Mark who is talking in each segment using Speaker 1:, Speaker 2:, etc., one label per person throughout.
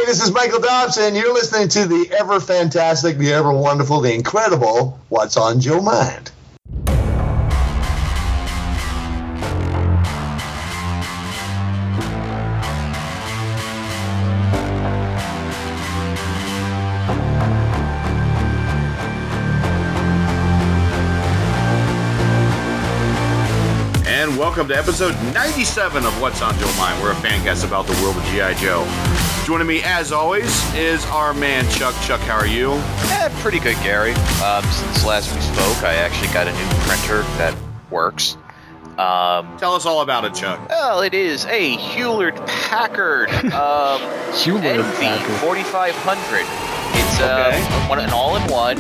Speaker 1: Hey, this is Michael Dobson. You're listening to the ever fantastic, the ever wonderful, the incredible What's on Joe Mind.
Speaker 2: And welcome to episode 97 of What's on Joe Mind. We're a fan cast about the world of G.I. Joe. Joining me, as always, is our man Chuck. Chuck, how are you?
Speaker 3: Pretty good, Gary. Since last we spoke, I actually got a new printer that works.
Speaker 2: Tell us all about it, Chuck.
Speaker 3: Well, it is a Hewlett-Packard NV 4500. It's an all-in-one.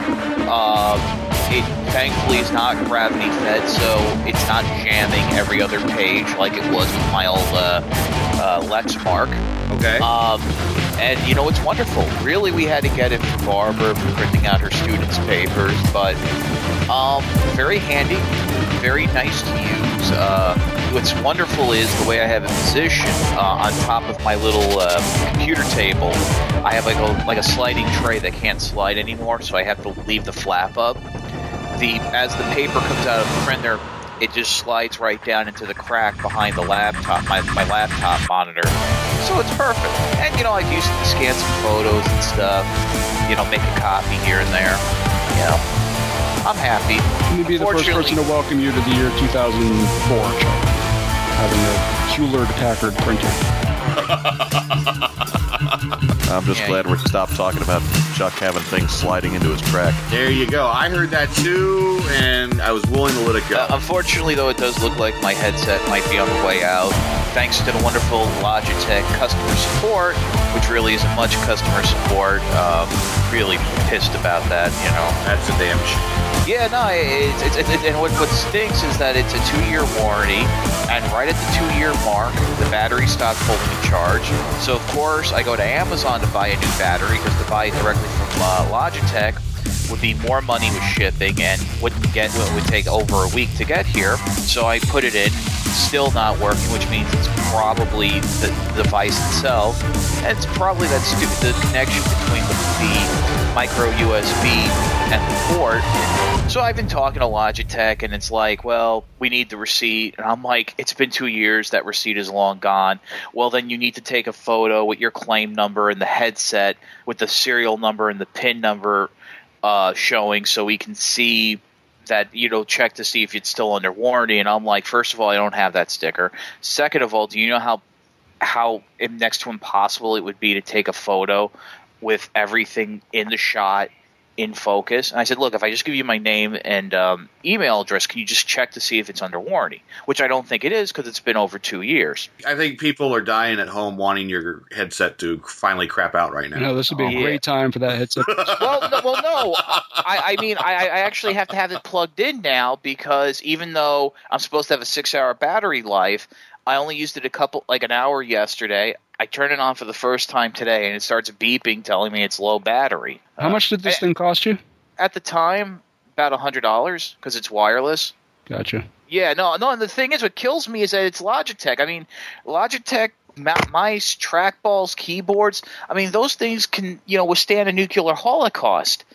Speaker 3: It thankfully is not gravity fed, so it's not jamming every other page like it was with my old Lexmark.
Speaker 2: Okay.
Speaker 3: And you know, it's wonderful. Really, we had to get it for Barbara for printing out her students' papers, but very handy, very nice to use. What's wonderful is the way I have it positioned on top of my little computer table. I have like a sliding tray that can't slide anymore, so I have to leave the flap up. As the paper comes out of the printer, it just slides right down into the crack behind the laptop, my laptop monitor. So it's perfect. And, you know, I've used it to scan some photos and stuff, you know, make a copy here and there. You know, I'm happy.
Speaker 4: Let me be the first person to welcome you to the year 2004, Chuck. Having a Hewlett-Packard printer.
Speaker 5: I'm just glad we stopped talking about Chuck having things sliding into his crack.
Speaker 2: There you go. I heard that too, and I was willing to let it go.
Speaker 3: Unfortunately, though, it does look like my headset might be on the way out. Thanks to the wonderful Logitech customer support, which really isn't much customer support. Really pissed about that, you know.
Speaker 2: That's a damn shame.
Speaker 3: Yeah, no, and what stinks is that it's a 2-year warranty, and right at the 2-year mark, the battery stopped holding a charge. So, of course, I go to Amazon to buy a new battery, because to buy it directly from Logitech would be more money with shipping and would take over a week to get here. So I put it in, still not working, which means it's probably the device itself, and it's probably the connection between the micro USB and the port. So I've been talking to Logitech, and it's like, well, we need the receipt. And I'm like, it's been 2 years. That receipt is long gone. Well, then you need to take a photo with your claim number and the headset with the serial number and the PIN number showing, so we can see that, you know, check to see if it's still under warranty. And I'm like, first of all, I don't have that sticker. Second of all, do you know how next to impossible it would be to take a photo with everything in the shot in focus? And I said, look, if I just give you my name and email address, can you just check to see if it's under warranty? Which I don't think it is, because it's been over 2 years.
Speaker 2: I think people are dying at home wanting your headset to finally crap out right now.
Speaker 4: No, this would be a great time for that headset.
Speaker 3: Well, no. I mean, I actually have to have it plugged in now, because even though I'm supposed to have a 6-hour battery life, I only used it an hour yesterday. I turned it on for the first time today, and it starts beeping, telling me it's low battery.
Speaker 4: How much did this thing cost you?
Speaker 3: At the time, about $100, because it's wireless.
Speaker 4: Gotcha.
Speaker 3: Yeah, no, and the thing is, what kills me is that it's Logitech. I mean, Logitech mice, trackballs, keyboards, I mean, those things can, you know, withstand a nuclear holocaust.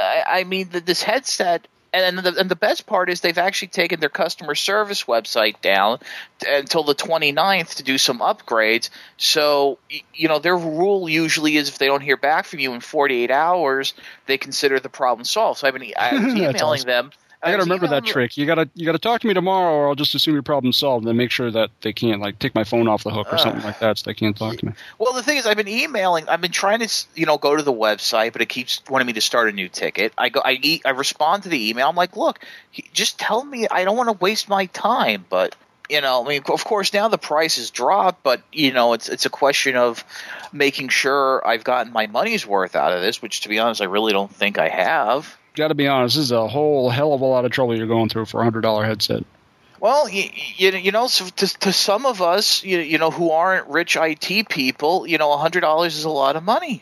Speaker 3: I mean, this headset... And the best part is they've actually taken their customer service website down until the 29th to do some upgrades. So, you know, their rule usually is if they don't hear back from you in 48 hours, they consider the problem solved. So I was emailing
Speaker 4: awesome.
Speaker 3: them.
Speaker 4: I gotta remember that trick. You gotta talk to me tomorrow, or I'll just assume your problem's solved, and then make sure that they can't, like, take my phone off the hook or something like that, so they can't talk to me.
Speaker 3: Well, the thing is, I've been emailing. I've been trying to, you know, go to the website, but it keeps wanting me to start a new ticket. I respond to the email. I'm like, look, just tell me. I don't want to waste my time, but. You know, I mean, of course, now the price has dropped, but, you know, it's a question of making sure I've gotten my money's worth out of this, which, to be honest, I really don't think I have.
Speaker 4: Got to be honest, this is a whole hell of a lot of trouble you're going through for a $100 headset.
Speaker 3: Well, you know, so to some of us, you know, who aren't rich IT people, you know, $100 is a lot of money.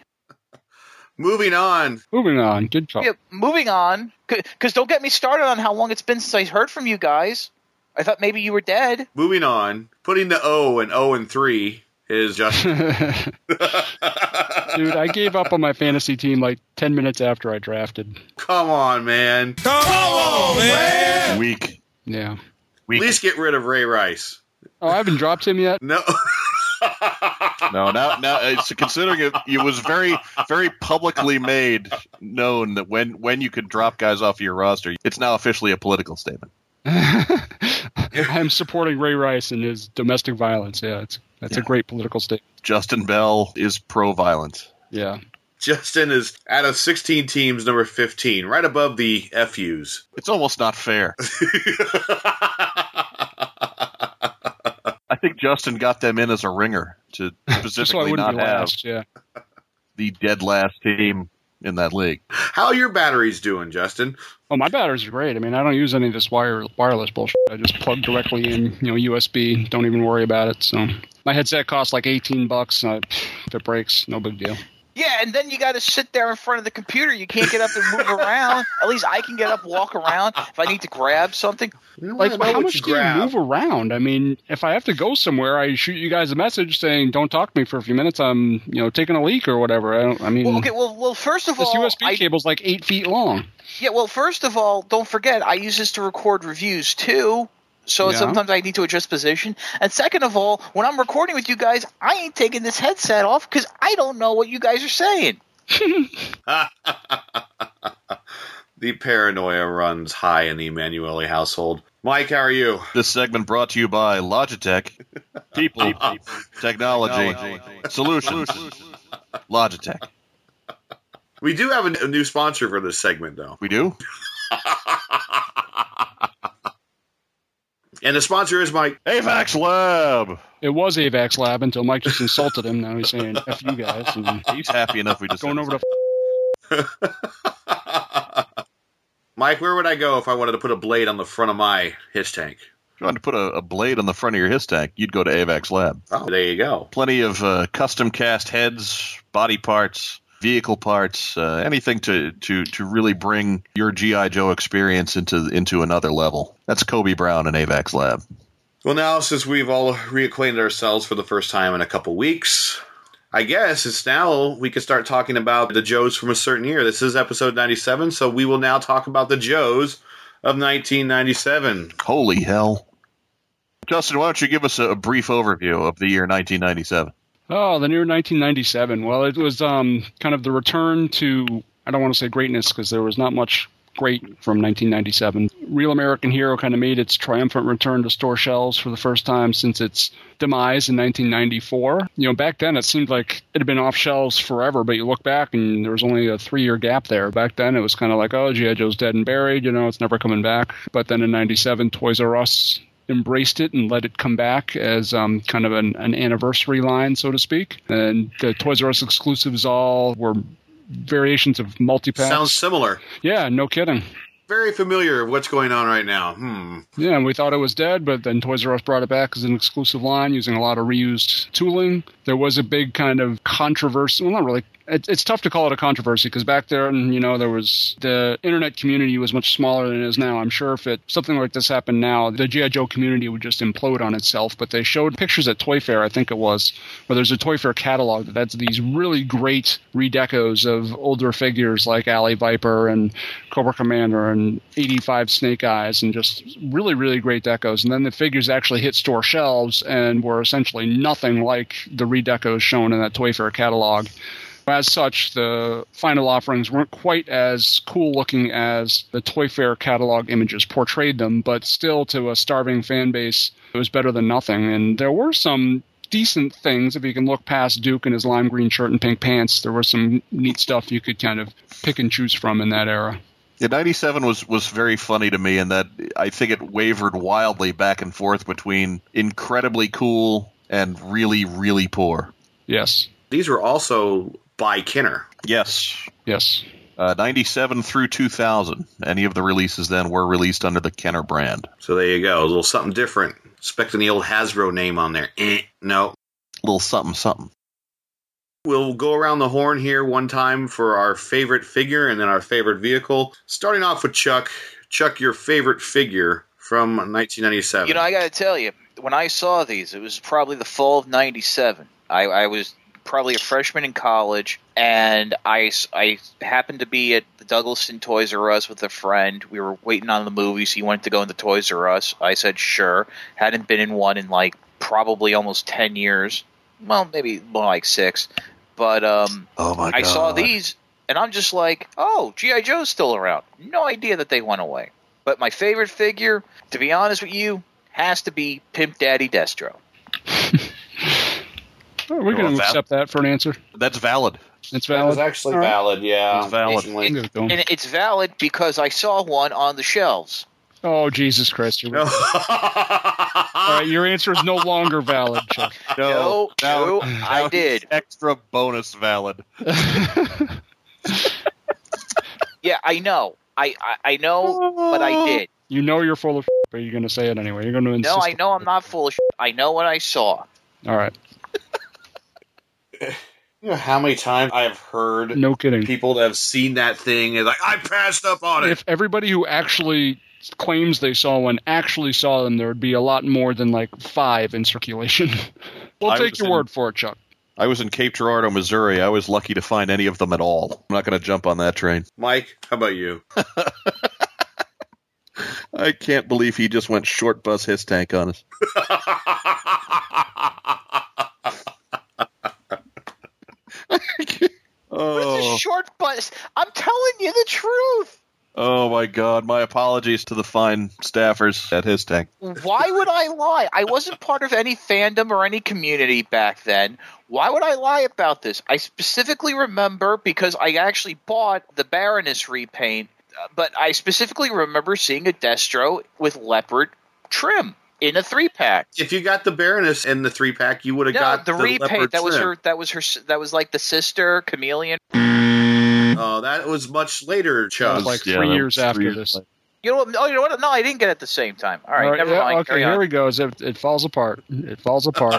Speaker 2: Moving on.
Speaker 4: Good talk.
Speaker 3: Yeah, moving on. Because don't get me started on how long it's been since I heard from you guys. I thought maybe you were dead.
Speaker 2: Moving on. Putting the O in 0 and 3 is Justin.
Speaker 4: Dude, I gave up on my fantasy team like 10 minutes after I drafted.
Speaker 2: Come on, man.
Speaker 5: Weak.
Speaker 4: Yeah.
Speaker 2: At least get rid of Ray Rice.
Speaker 4: Oh, I haven't dropped him yet?
Speaker 2: No.
Speaker 5: No, now it's considering it was very, very publicly known that when you could drop guys off your roster, it's now officially a political statement.
Speaker 4: I'm supporting Ray Rice and his domestic violence. Yeah, that's a great political statement.
Speaker 5: Justin Bell is pro-violence.
Speaker 4: Yeah.
Speaker 2: Justin is out of 16 teams, number 15, right above the FUs.
Speaker 5: It's almost not fair. I think Justin got them in as a ringer to specifically
Speaker 4: so
Speaker 5: not have the dead last team in that league.
Speaker 2: How are your batteries doing, Justin?
Speaker 4: Oh, my batteries are great. I mean, I don't use any of this wireless bullshit. I just plug directly in, USB. Don't even worry about it. So my headset costs like $18. If it breaks, no big deal.
Speaker 3: Yeah, and then you got to sit there in front of the computer. You can't get up and move around. At least I can get up, walk around if I need to grab something.
Speaker 4: Like, how much do you move around? I mean, if I have to go somewhere, I shoot you guys a message saying, "Don't talk to me for a few minutes. I'm, taking a leak or whatever."
Speaker 3: Well, first of all,
Speaker 4: this USB cable's like 8 feet long.
Speaker 3: Yeah, well, first of all, don't forget, I use this to record reviews too. So sometimes I need to adjust position. And second of all, when I'm recording with you guys, I ain't taking this headset off because I don't know what you guys are saying.
Speaker 2: The paranoia runs high in the Emanuele household. Mike, how are you?
Speaker 5: This segment brought to you by Logitech. People, technology, solutions. Logitech.
Speaker 2: We do have a new sponsor for this segment, though.
Speaker 5: We do?
Speaker 2: And the sponsor is Mike.
Speaker 5: AVAX Lab.
Speaker 4: It was AVAX Lab until Mike just insulted him. Now he's saying, F you guys. And
Speaker 5: he's happy enough we just
Speaker 4: going over to
Speaker 2: Mike, where would I go if I wanted to put a blade on the front of my hitch tank?
Speaker 5: If you wanted to put a blade on the front of your HISS tank, you'd go to AVAX Lab.
Speaker 2: Oh, there you go.
Speaker 5: Plenty of custom cast heads, body parts, vehicle parts, anything to really bring your G.I. Joe experience into another level. That's Kobe Brown and AVAX Lab.
Speaker 2: Well, now, since we've all reacquainted ourselves for the first time in a couple weeks, I guess it's now we can start talking about the Joes from a certain year. This is episode 97, so we will now talk about the Joes of 1997.
Speaker 5: Holy hell. Justin, why don't you give us a brief overview of the year 1997?
Speaker 4: Oh, the year 1997. Well, it was kind of the return to, I don't want to say greatness because there was not much great from 1997. Real American Hero kind of made its triumphant return to store shelves for the first time since its demise in 1994. Back then it seemed like it had been off shelves forever, but you look back and there was only a 3-year gap there. Back then it was kind of like, oh, G.I. Joe's dead and buried, it's never coming back. But then in 97, Toys R Us embraced it and let it come back as kind of an anniversary line, so to speak. And the Toys R Us exclusives all were variations of multi-packs.
Speaker 2: Sounds similar.
Speaker 4: Yeah, no kidding.
Speaker 2: Very familiar of what's going on right now.
Speaker 4: Yeah, and we thought it was dead, but then Toys R Us brought it back as an exclusive line using a lot of reused tooling. There was a big kind of controversy. Well, not really. It's tough to call it a controversy because back there, there was the internet community was much smaller than it is now. I'm sure if something like this happened now, the G.I. Joe community would just implode on itself. But they showed pictures at Toy Fair, I think it was, where there's a Toy Fair catalog that's these really great redecos of older figures like Alley Viper and Cobra Commander and 85 Snake Eyes and just really, really great decos. And then the figures actually hit store shelves and were essentially nothing like the redecos shown in that Toy Fair catalog. As such, the final offerings weren't quite as cool-looking as the Toy Fair catalog images portrayed them, but still, to a starving fan base, it was better than nothing. And there were some decent things. If you can look past Duke and his lime green shirt and pink pants, there was some neat stuff you could kind of pick and choose from in that era.
Speaker 5: Yeah, 97 was very funny to me in that I think it wavered wildly back and forth between incredibly cool and really, really poor.
Speaker 4: Yes.
Speaker 2: These were also by Kenner.
Speaker 5: Yes.
Speaker 2: 97
Speaker 5: through 2000. Any of the releases then were released under the Kenner brand.
Speaker 2: So there you go. A little something different. Expecting the old Hasbro name on there. No.
Speaker 5: A little something.
Speaker 2: We'll go around the horn here one time for our favorite figure and then our favorite vehicle. Starting off with Chuck. Chuck, your favorite figure from 1997.
Speaker 3: I got to tell you, when I saw these, it was probably the fall of 97. I was probably a freshman in college, and I happened to be at the Douglaston Toys R Us with a friend. We were waiting on the movies. He wanted to go into Toys R Us. I said sure. Hadn't been in one in like probably almost 10 years. Well, maybe more like 6. But
Speaker 5: Oh my God.
Speaker 3: I saw these, and I'm just like, oh, G.I. Joe's still around. No idea that they went away. But my favorite figure, to be honest with you, has to be Pimp Daddy Destro.
Speaker 4: Oh, we're going to accept that for an answer.
Speaker 5: That's valid.
Speaker 4: It's
Speaker 2: That
Speaker 4: valid.
Speaker 2: was actually
Speaker 4: All right.
Speaker 2: valid, yeah.
Speaker 5: It's valid.
Speaker 2: Occasionally.
Speaker 4: I'm gonna go.
Speaker 3: And it's valid because I saw one on the shelves.
Speaker 4: Oh, Jesus Christ. All right, your answer is no longer valid, Chuck.
Speaker 3: No, I did.
Speaker 5: Extra bonus valid.
Speaker 3: Yeah, I know. I know, but I did.
Speaker 4: You know you're full of but you're going to say it anyway. You're going to insist.
Speaker 3: No, I know I'm not full of shit. I know what I saw.
Speaker 4: All right.
Speaker 2: You know how many times I've heard
Speaker 4: No kidding.
Speaker 2: people that have seen that thing and like, I passed up on it.
Speaker 4: If everybody who actually claims they saw one actually saw them, there would be a lot more than like 5 in circulation. We'll
Speaker 5: I
Speaker 4: take
Speaker 5: was
Speaker 4: your
Speaker 5: in-
Speaker 4: word for it, Chuck.
Speaker 5: I was in Cape Girardeau, Missouri. I was lucky to find any of them at all. I'm not going to jump on that train.
Speaker 2: Mike, how about you?
Speaker 5: I can't believe he just went short bus his tank on us.
Speaker 3: What's
Speaker 5: Oh,
Speaker 3: a short bus? I'm telling you the truth.
Speaker 5: oh my God! My apologies to the fine staffers at his tank.
Speaker 3: Why would I lie? I wasn't part of any fandom or any community back then. Why would I lie about this? I specifically remember because I actually bought the Baroness repaint, but I specifically remember seeing a Destro with leopard trim in a 3-pack.
Speaker 2: If you got the Baroness in the 3-pack, you would have
Speaker 3: No,
Speaker 2: got
Speaker 3: the repaint.
Speaker 2: leopard
Speaker 3: That was
Speaker 2: trim.
Speaker 3: her. That was like the sister chameleon.
Speaker 2: Oh, that was much later,
Speaker 4: That
Speaker 2: Chuck.
Speaker 4: was like
Speaker 5: Yeah,
Speaker 4: 3
Speaker 5: that
Speaker 4: years
Speaker 5: was 3
Speaker 4: after
Speaker 5: years
Speaker 4: this.
Speaker 5: later.
Speaker 3: You know what? Oh, you know what? No, I didn't get it at the same time. All right, never
Speaker 4: yeah,
Speaker 3: mind.
Speaker 4: Okay,
Speaker 3: Carry on.
Speaker 4: here we go. It falls apart. It falls apart.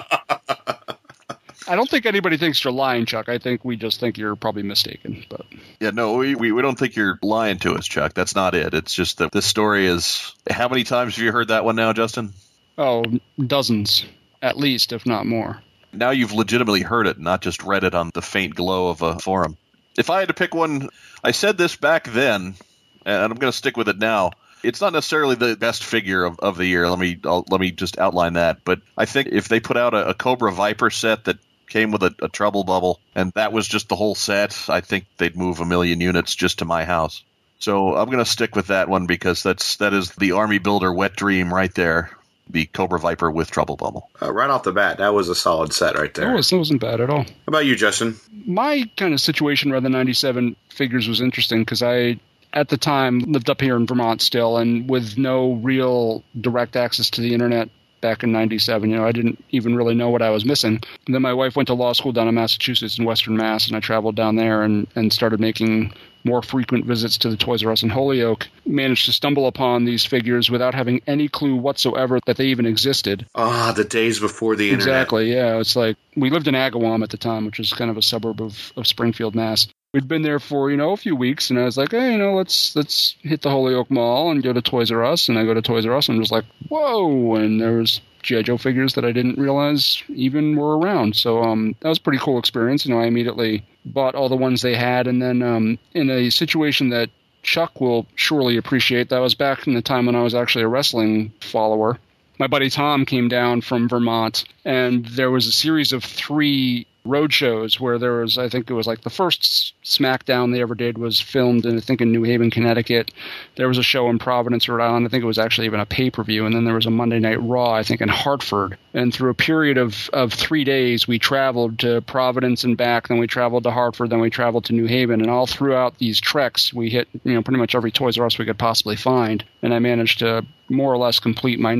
Speaker 4: I don't think anybody thinks you're lying, Chuck. I think we just think you're probably mistaken. But
Speaker 5: Yeah, no, we don't think you're lying to us, Chuck. That's not it. It's just that this story is. How many times have you heard that one now, Justin?
Speaker 4: oh, dozens at least, if not more.
Speaker 5: Now you've legitimately heard it, not just read it on the faint glow of a forum. If I had to pick one, I said this back then, and I'm going to stick with it now. It's not necessarily the best figure of the year. Let me just outline that. But I think if they put out a Cobra Viper set that came with a Trouble Bubble, and that was just the whole set, I think they'd move 1 million units just to my house. So I'm going to stick with that one because that is the Army Builder wet dream right there. The Cobra Viper with Trouble Bubble.
Speaker 2: Right off the bat, that was a solid set right there.
Speaker 4: That wasn't bad at all.
Speaker 2: How about you, Justin?
Speaker 4: My kind of situation around the 97 figures was interesting because I, at the time, lived up here in Vermont still, and with no real direct access to the internet back in 97, I didn't even really know what I was missing. And then my wife went to law school down in Massachusetts in Western Mass, and I traveled down there and started making more frequent visits to the Toys R Us in Holyoke. Managed to stumble upon these figures without having any clue whatsoever that they even existed.
Speaker 2: Ah, the days before the internet.
Speaker 4: Exactly, yeah. It's like we lived in Agawam at the time, which was kind of a suburb of Springfield, Mass. We'd been there for, a few weeks, and I was like, hey, let's hit the Holyoke Mall and go to Toys R Us. And I go to Toys R Us, and I'm just like, whoa! And there was G.I. Joe figures that I didn't realize even were around. So that was a pretty cool experience. I immediately bought all the ones they had, and then in a situation that Chuck will surely appreciate, that was back in the time when I was actually a wrestling follower. My buddy Tom came down from Vermont, and there was a series of 3 road shows where there was, I think it was like the first SmackDown they ever did was filmed in, I think, in New Haven, Connecticut. There was a show in Providence, Rhode Island. I think it was actually even a pay-per-view. And then there was a Monday Night Raw, I think, in Hartford. And through a period of 3 days, we traveled to Providence and back. Then we traveled to Hartford. Then we traveled to New Haven. And all throughout these treks, we hit, pretty much every Toys R Us we could possibly find. And I managed to more or less complete my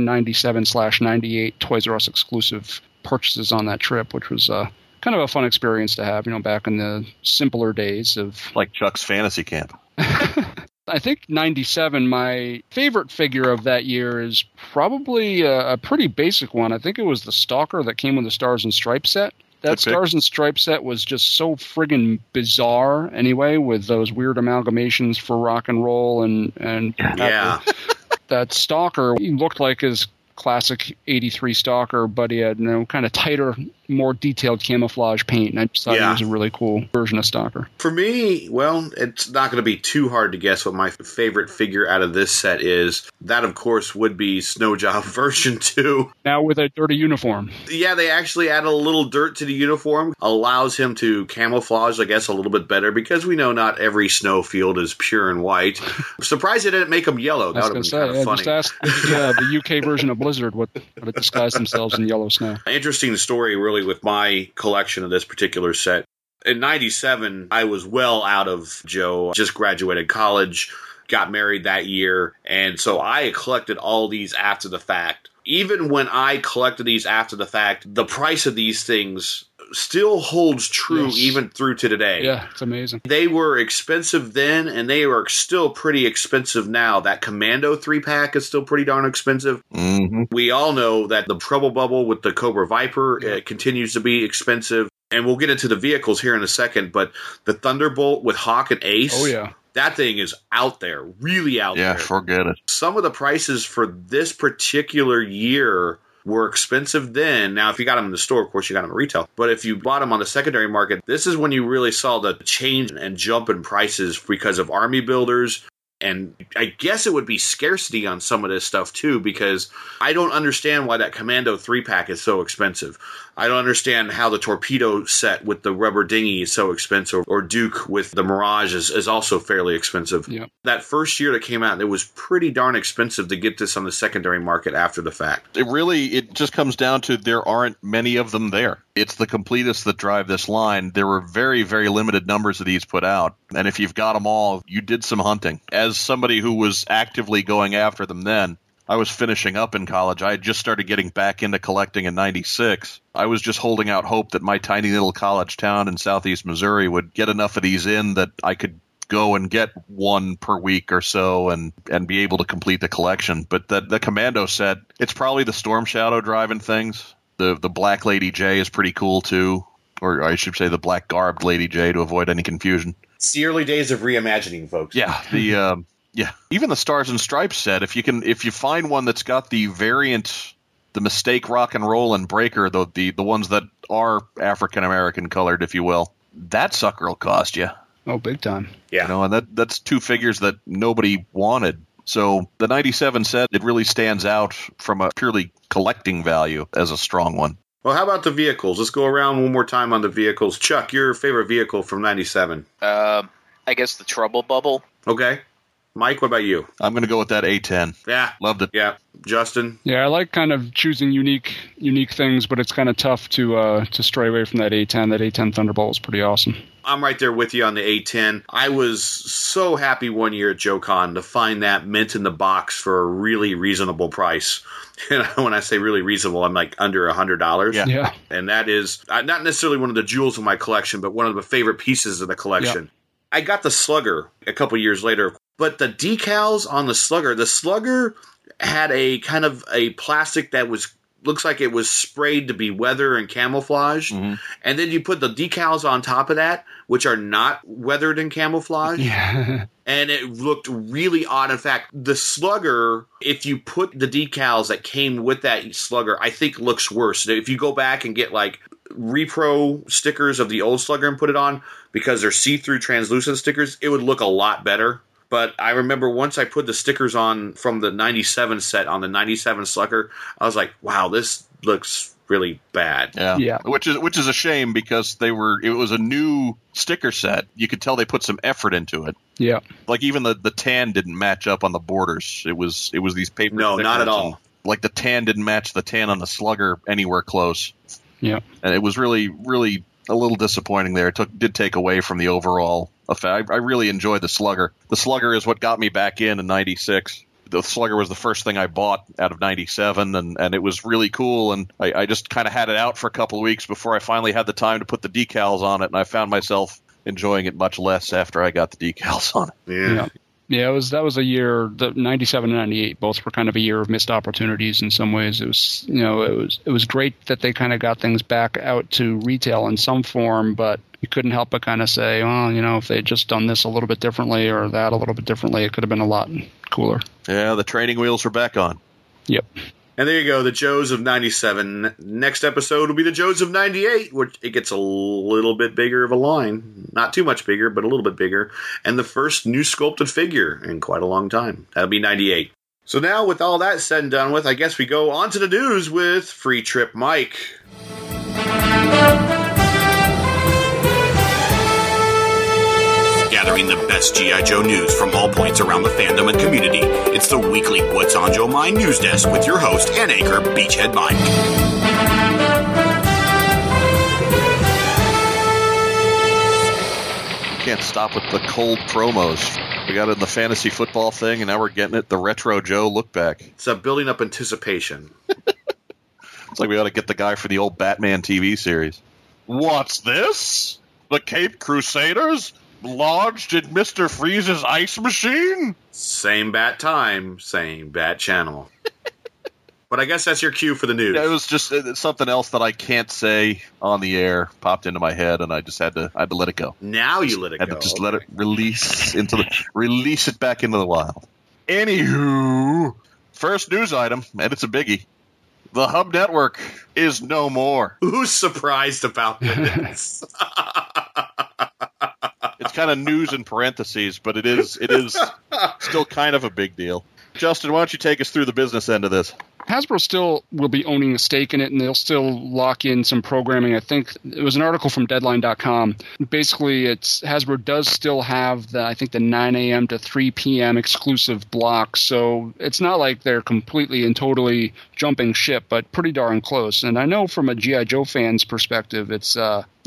Speaker 4: 97/98 Toys R Us exclusive purchases on that trip, which was kind of a fun experience to have, back in the simpler days of...
Speaker 5: Like Chuck's fantasy camp.
Speaker 4: I think 97, my favorite figure of that year is probably a pretty basic one. I think it was the Stalker that came with the Stars and Stripes set. That
Speaker 5: Good pick.
Speaker 4: Stars and Stripes set was just so friggin' bizarre anyway, with those weird amalgamations for rock and roll and
Speaker 2: Yeah.
Speaker 4: that Stalker, he looked like his classic 83 Stalker, but he had kind of tighter more detailed camouflage paint, and I just thought it was a really cool version of Stalker.
Speaker 2: For me, well, it's not going to be too hard to guess what my favorite figure out of this set is. That, of course, would be Snowjob version 2.
Speaker 4: Now with a dirty uniform.
Speaker 2: Yeah, they actually added a little dirt to the uniform. Allows him to camouflage, I guess, a little bit better, because we know not every snow field is pure and white. I'm surprised they didn't make him yellow. That would have been kind of funny.
Speaker 4: Just ask the UK version of Blizzard what it disguised themselves in yellow snow.
Speaker 2: Interesting story, really, with my collection of this particular set. In 97, I was well out of Joe. Just graduated college, got married that year, and so I collected all these after the fact. Even when I collected these after the fact, the price of these things still holds true even through to today.
Speaker 4: Yeah, it's amazing.
Speaker 2: They were expensive then, and they are still pretty expensive now. That Commando 3-pack is still pretty darn expensive.
Speaker 5: Mm-hmm.
Speaker 2: We all know that the Trouble Bubble with the Cobra Viper continues to be expensive. And we'll get into the vehicles here in a second, but the Thunderbolt with Hawk and Ace.
Speaker 4: Oh, yeah.
Speaker 2: That thing is out there, really out there.
Speaker 5: Yeah, forget it.
Speaker 2: Some of the prices for this particular year were expensive then. Now, if you got them in the store, of course, you got them in retail. But if you bought them on the secondary market, this is when you really saw the change and jump in prices because of army builders. And I guess it would be scarcity on some of this stuff, too, because I don't understand why that Commando 3-pack is so expensive. I don't understand how the Torpedo set with the rubber dinghy is so expensive, or Duke with the Mirage is also fairly expensive.
Speaker 4: Yep.
Speaker 2: That first year that came out, it was pretty darn expensive to get this on the secondary market after the fact.
Speaker 5: It just comes down to there aren't many of them there. It's the completists that drive this line. There were very, very limited numbers of these put out. And if you've got them all, you did some hunting. As somebody who was actively going after them then, I was finishing up in college. I had just started getting back into collecting in 96. I was just holding out hope that my tiny little college town in southeast Missouri would get enough of these in that I could go and get one per week or so and be able to complete the collection. But the Commando set, it's probably the Storm Shadow driving things. The Black Lady J is pretty cool too. Or I should say the Black Garbed Lady J to avoid any confusion.
Speaker 2: It's the early days of reimagining, folks.
Speaker 5: Yeah, even the Stars and Stripes set. If you find one that's got the variant, the Mistake Rock and Roll and Breaker, the ones that are African American colored, if you will, that sucker will cost you.
Speaker 4: Oh, big time.
Speaker 2: Yeah,
Speaker 5: and that's two figures that nobody wanted. So the 97 set, it really stands out from a purely collecting value as a strong one.
Speaker 2: Well, how about the vehicles? Let's go around one more time on the vehicles. Chuck, your favorite vehicle from 97?
Speaker 3: I guess the Trouble Bubble.
Speaker 2: Okay. Mike, what about you?
Speaker 5: I'm going to go with that A10.
Speaker 2: Yeah.
Speaker 5: Loved it.
Speaker 2: Yeah. Justin?
Speaker 4: Yeah, I like kind of choosing unique things, but it's kind of tough to stray away from that A10. That A10 Thunderbolt is pretty awesome. I'm
Speaker 2: right there with you on the A10. I was so happy one year at JoeCon to find that mint in the box for a really reasonable price. And when I say really reasonable, I'm like under $100.
Speaker 4: Yeah.
Speaker 2: And that is not necessarily one of the jewels of my collection, but one of the favorite pieces of the collection. Yeah. I got the Slugger a couple years later, but the decals on the Slugger had a kind of a plastic that looks like it was sprayed to be weather and camouflaged. Mm-hmm. And then you put the decals on top of that, which are not weathered and camouflaged.
Speaker 4: Yeah.
Speaker 2: And it looked really odd. In fact, the Slugger, if you put the decals that came with that Slugger, I think looks worse. If you go back and get like repro stickers of the old Slugger and put it on, because they're see-through translucent stickers, it would look a lot better. But I remember once I put the stickers on from the 97 set on the 97 Slugger, I was like, wow, this looks really bad.
Speaker 5: Yeah. Which is a shame, because it was a new sticker set. You could tell they put some effort into it.
Speaker 4: Yeah.
Speaker 5: Like even the tan didn't match up on the borders. It was these paper
Speaker 2: No, not at all.
Speaker 5: Like the tan didn't match the tan on the Slugger anywhere close.
Speaker 4: Yeah.
Speaker 5: And it was really, really a little disappointing there. It did take away from the overall effect. I really enjoyed the Slugger. The Slugger is what got me back in 96. The Slugger was the first thing I bought out of 97, and it was really cool, and I just kind of had it out for a couple of weeks before I finally had the time to put the decals on it, and I found myself enjoying it much less after I got the decals on it.
Speaker 2: Yeah.
Speaker 4: Yeah, that was a year. The 97 and 98 both were kind of a year of missed opportunities in some ways. It was great that they kind of got things back out to retail in some form, but you couldn't help but kind of say, well, if they had just done this a little bit differently or that a little bit differently, it could have been a lot cooler.
Speaker 5: Yeah, the training wheels are back on.
Speaker 4: Yep.
Speaker 2: And there you go, the Joes of 97. Next episode will be the Joes of 98, which it gets a little bit bigger of a line. Not too much bigger, but a little bit bigger. And the first new sculpted figure in quite a long time. That'll be 98. So now, with all that said and done with, I guess we go on to the news with Free Trip Mike. Gathering the best G.I. Joe news from all points around the fandom and community. It's the weekly What's on Joe Mind news desk with your host and anchor, Beachhead Mike.
Speaker 5: Can't stop with the cold promos. We got it in the fantasy football thing, and now we're getting it the Retro Joe look back.
Speaker 2: It's building up anticipation.
Speaker 5: It's like we ought to get the guy for the old Batman TV series. What's this? The Cape Crusaders? Lodged in Mr. Freeze's ice machine?
Speaker 2: Same bat time, same bat channel. But I guess that's your cue for the news.
Speaker 5: Yeah, it was just something else that I can't say on the air popped into my head, and I just had to let it go.
Speaker 2: Now you let it go.
Speaker 5: Had to just let it release it back into the wild. Anywho, first news item, and it's a biggie. The Hub Network is no more.
Speaker 2: Who's surprised about this?
Speaker 5: It's kind of news in parentheses, but it is still kind of a big deal. Justin, why don't you take us through the business end of this?
Speaker 4: Hasbro still will be owning a stake in it, and they'll still lock in some programming. I think it was an article from Deadline.com. Basically, Hasbro does still have the 9 a.m. to 3 p.m. exclusive block, so it's not like they're completely and totally jumping ship, but pretty darn close. And I know from a G.I. Joe fan's perspective, it's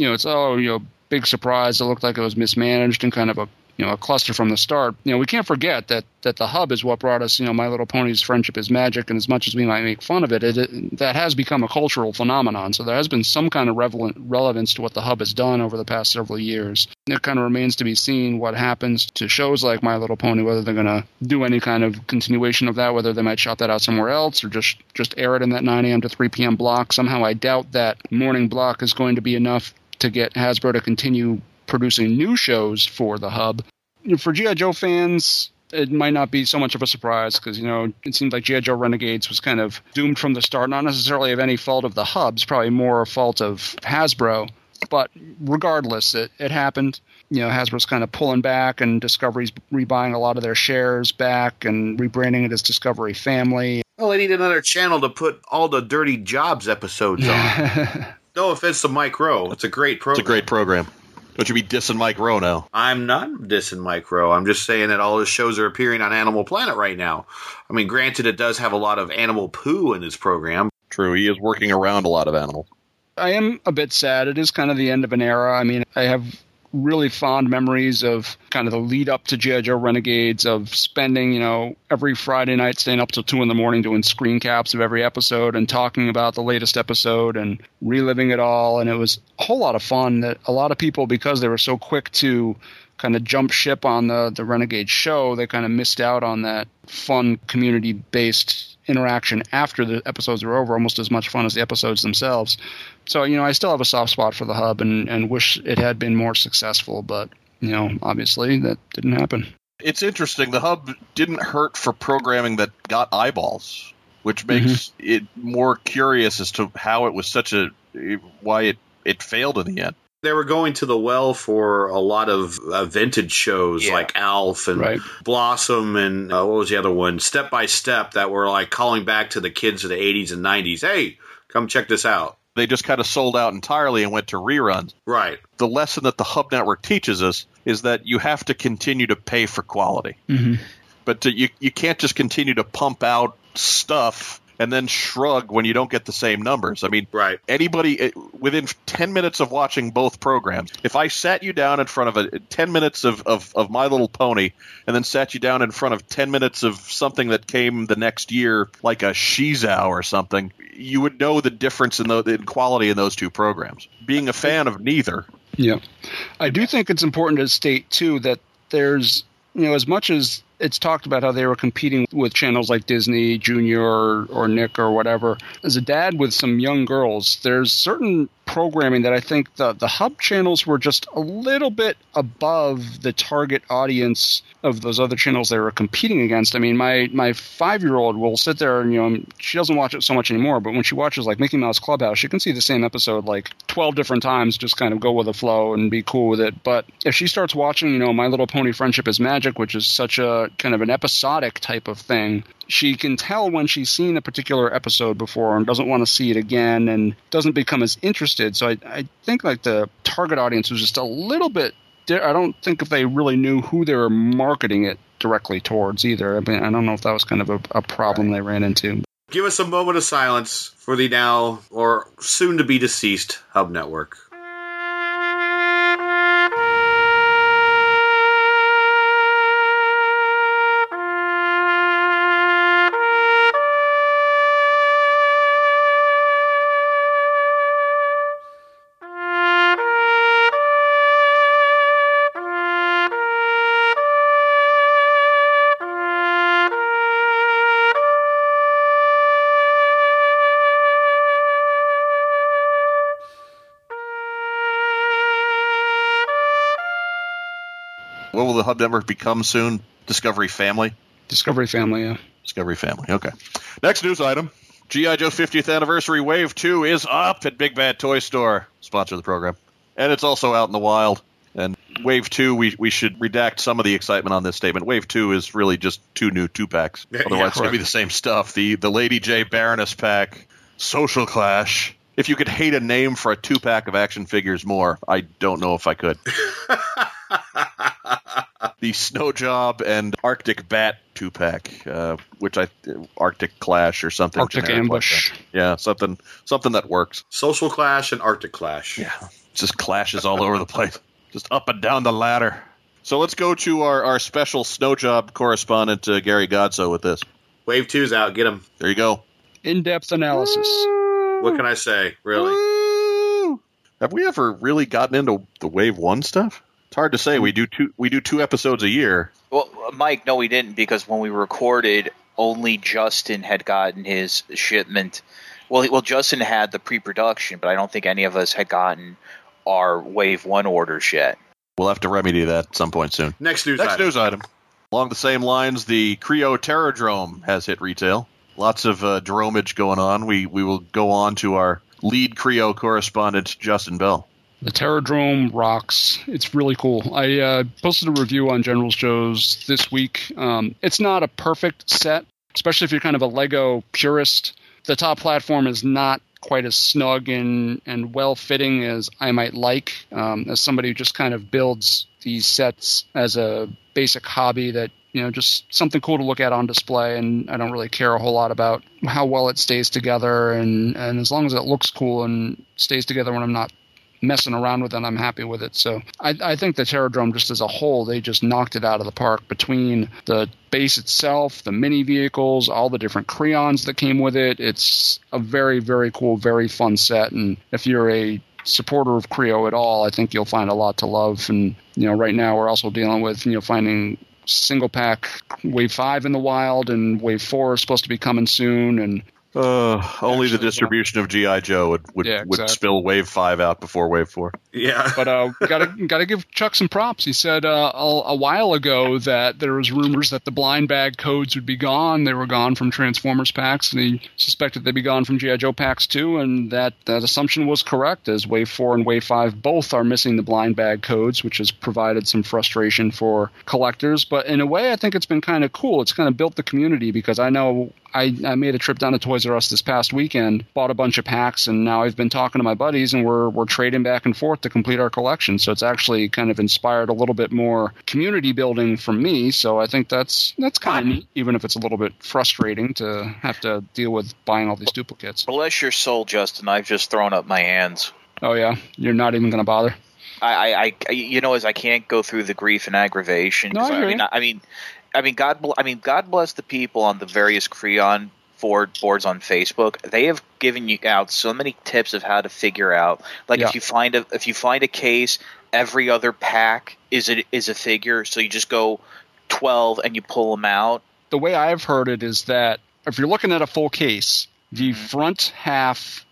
Speaker 4: big surprise. It looked like it was mismanaged and kind of a cluster from the start. We can't forget that the Hub is what brought us, My Little Pony's Friendship is Magic, and as much as we might make fun of it, that has become a cultural phenomenon. So there has been some kind of relevance to what the Hub has done over the past several years. It kind of remains to be seen what happens to shows like My Little Pony, whether they're going to do any kind of continuation of that, whether they might shout that out somewhere else or just air it in that 9 a.m. to 3 p.m. block. Somehow I doubt that morning block is going to be enough to get Hasbro to continue producing new shows for the Hub. For G.I. Joe fans, it might not be so much of a surprise because, it seemed like G.I. Joe Renegades was kind of doomed from the start, not necessarily of any fault of the Hubs, probably more a fault of Hasbro. But regardless, it happened. Hasbro's kind of pulling back, and Discovery's rebuying a lot of their shares back and rebranding it as Discovery Family.
Speaker 2: Well, they need another channel to put all the Dirty Jobs episodes on. No offense to Mike Rowe. It's a great program.
Speaker 5: It's a great program. Don't you be dissing Mike Rowe now?
Speaker 2: I'm not dissing Mike Rowe. I'm just saying that all his shows are appearing on Animal Planet right now. I mean, granted, it does have a lot of animal poo in his program.
Speaker 5: True, he is working around a lot of animals.
Speaker 4: I am a bit sad. It is kind of the end of an era. I mean, I have really fond memories of kind of the lead up to G.I. Joe Renegades, of spending, every Friday night staying up till 2 a.m. doing screen caps of every episode and talking about the latest episode and reliving it all. And it was a whole lot of fun that a lot of people, because they were so quick to kind of jump ship on the Renegade show, they kind of missed out on that fun community-based interaction after the episodes were over, almost as much fun as the episodes themselves. So, I still have a soft spot for the Hub and wish it had been more successful, but, obviously that didn't happen.
Speaker 5: It's interesting. The Hub didn't hurt for programming that got eyeballs, which makes it more curious as to how it was why it failed in the end.
Speaker 2: They were going to the well for a lot of vintage shows like Alf and Blossom and what was the other one? Step by Step, that were like calling back to the kids of the 80s and 90s. Hey, come check this out.
Speaker 5: They just kind of sold out entirely and went to reruns.
Speaker 2: Right.
Speaker 5: The lesson that the Hub Network teaches us is that you have to continue to pay for quality. Mm-hmm. But you can't just continue to pump out stuff and then shrug when you don't get the same numbers. I mean, anybody within 10 minutes of watching both programs, if I sat you down in front of 10 minutes of My Little Pony and then sat you down in front of 10 minutes of something that came the next year, like a Shizao or something, you would know the difference in quality in those two programs. Being a fan of neither. Yeah.
Speaker 4: I do think it's important to state, too, that there's, as much as it's talked about how they were competing with channels like Disney, Junior, or Nick or whatever. As a dad with some young girls, there's certain programming that I think the hub channels were just a little bit above the target audience of those other channels they were competing against. I mean, my 5-year-old will sit there and, she doesn't watch it so much anymore, but when she watches like Mickey Mouse Clubhouse, she can see the same episode like 12 different times, just kind of go with the flow and be cool with it. But if she starts watching, My Little Pony Friendship is Magic, which is such a kind of an episodic type of thing, she can tell when she's seen a particular episode before and doesn't want to see it again and doesn't become as interested. So I think like the target audience was just a little bit I don't think if they really knew who they were marketing it directly towards either. I mean, I don't know if that was kind of a problem they ran into.
Speaker 2: Give us a moment of silence for the now or soon to be deceased Hub Network.
Speaker 5: What will the Hub Network become soon? Discovery Family?
Speaker 4: Discovery Family, yeah.
Speaker 5: Discovery Family, okay. Next news item. G.I. Joe 50th Anniversary Wave 2 is up at Big Bad Toy Store. Sponsor of the program. And it's also out in the wild. And Wave 2, we should redact some of the excitement on this statement. Wave 2 is really just 2 new 2-packs. Otherwise, it's going to be the same stuff. The Lady J Baroness pack, Social Clash. If you could hate a name for a 2-pack of action figures more, I don't know if I could. The Snow Job and Arctic Bat 2-pack, which Arctic Clash or something.
Speaker 4: Arctic Ambush.
Speaker 5: Like yeah, something that works.
Speaker 2: Social Clash and Arctic Clash.
Speaker 5: Yeah, just clashes all over the place. Just up and down the ladder. So let's go to our special Snow Job correspondent, Gary Godso, with this.
Speaker 2: Wave 2's out. Get him.
Speaker 5: There you go.
Speaker 4: In-depth analysis.
Speaker 2: What can I say, really?
Speaker 5: Woo! Have we ever really gotten into the Wave 1 stuff? It's hard to say. We do 2 episodes a year.
Speaker 3: Well, Mike, no, we didn't, because when we recorded, only Justin had gotten his shipment. Well, Justin had the pre-production, but I don't think any of us had gotten our Wave 1 orders yet.
Speaker 5: We'll have to remedy that at some point soon.
Speaker 2: Next news item.
Speaker 5: Along the same lines, the Creo Terradrome has hit retail. Lots of dromage going on. We will go on to our lead Creo correspondent, Justin Bell.
Speaker 4: The Terradrome rocks. It's really cool. I posted a review on General Joe's this week. It's not a perfect set, especially if you're kind of a Lego purist. The top platform is not quite as snug and well-fitting as I might like. As somebody who just kind of builds these sets as a basic hobby that, just something cool to look at on display, and I don't really care a whole lot about how well it stays together, and as long as it looks cool and stays together when I'm not messing around with it, I'm happy with it. So I think the Terradrome, just as a whole, they just knocked it out of the park between the base itself, the mini vehicles, all the different Creons that came with it. It's a very, very cool, very fun set. And if you're a supporter of Creo at all, I think you'll find a lot to love. And, right now we're also dealing with, finding single pack Wave 5 in the wild, and Wave 4 is supposed to be coming soon. And
Speaker 5: only the distribution of G.I. Joe would spill Wave 5 out before Wave 4.
Speaker 2: Yeah.
Speaker 4: But gotta give Chuck some props. He said a while ago that there was rumors that the blind bag codes would be gone. They were gone from Transformers packs, and he suspected they'd be gone from G.I. Joe packs too, and that assumption was correct, as Wave 4 and Wave 5 both are missing the blind bag codes, which has provided some frustration for collectors. But in a way, I think it's been kind of cool. It's kind of built the community, because I know I made a trip down to Toys R Us this past weekend, bought a bunch of packs, and now I've been talking to my buddies, and we're trading back and forth to complete our collection. So it's actually kind of inspired a little bit more community building from me. So I think that's kind of neat, even if it's a little bit frustrating to have to deal with buying all these duplicates.
Speaker 3: Bless your soul, Justin. I've just thrown up my hands.
Speaker 4: Oh yeah, you're not even going to bother.
Speaker 3: I as I can't go through the grief and aggravation.
Speaker 4: No,
Speaker 3: I mean, God bless the people on the various Creon boards on Facebook. They have given you out so many tips of how to figure out. Like, if you find a case, every other pack is a figure. So you just go 12 and you pull them out.
Speaker 4: The way I've heard it is that if you're looking at a full case, the front half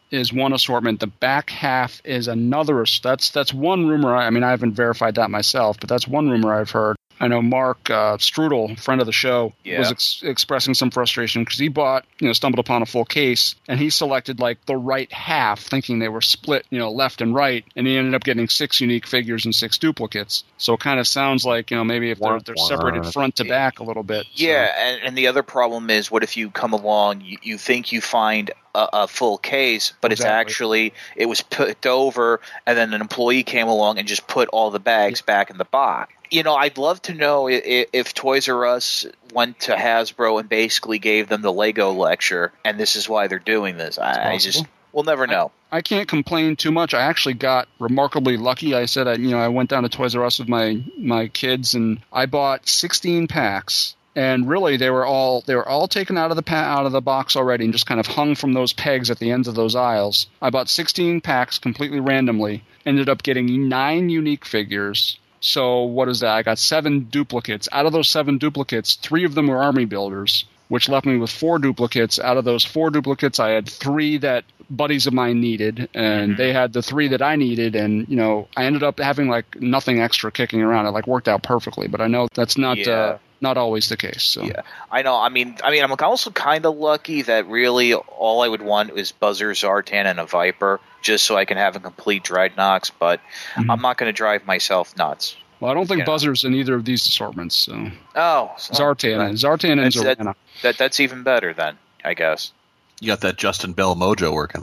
Speaker 4: is one assortment. The back half is another. That's one rumor. I mean, I haven't verified that myself, but that's one rumor I've heard. I know Mark Strudel, friend of the show, was expressing some frustration because he stumbled upon a full case, and he selected like the right half, thinking they were split, left and right, and he ended up getting 6 unique figures and 6 duplicates. So it kind of sounds like, maybe if they're separated front to back a little bit.
Speaker 3: Yeah, so. And the other problem is, what if you come along, you think you find a full case, but exactly. it was put over, and then an employee came along and just put all the bags back in the box. I'd love to know if Toys R Us went to Hasbro and basically gave them the Lego lecture, and this is why they're doing this. We'll never know.
Speaker 4: I can't complain too much. I actually got remarkably lucky. I said, I went down to Toys R Us with my kids, and I bought 16 packs. And really, they were all taken out of the box already and just kind of hung from those pegs at the ends of those aisles. I bought 16 packs completely randomly. Ended up getting 9 unique figures. So what is that? I got 7 duplicates. Out of those 7 duplicates, 3 of them were army builders, which left me with 4 duplicates. Out of those 4 duplicates, I had 3 that buddies of mine needed, and they had the 3 that I needed. And I ended up having like nothing extra kicking around. It like worked out perfectly, but I know that's not always the case. So.
Speaker 3: Yeah, I know. I mean, I'm also kind of lucky that really all I would want is Buzzer, Zartan, and a Viper, just so I can have a complete Dreadnoks. But I'm not going to drive myself nuts.
Speaker 4: Well, I don't think Buzzer's in either of these assortments. So.
Speaker 3: Zartan
Speaker 4: and Zorana.
Speaker 3: That's even better then, I guess.
Speaker 5: You got that Justin Bell mojo working.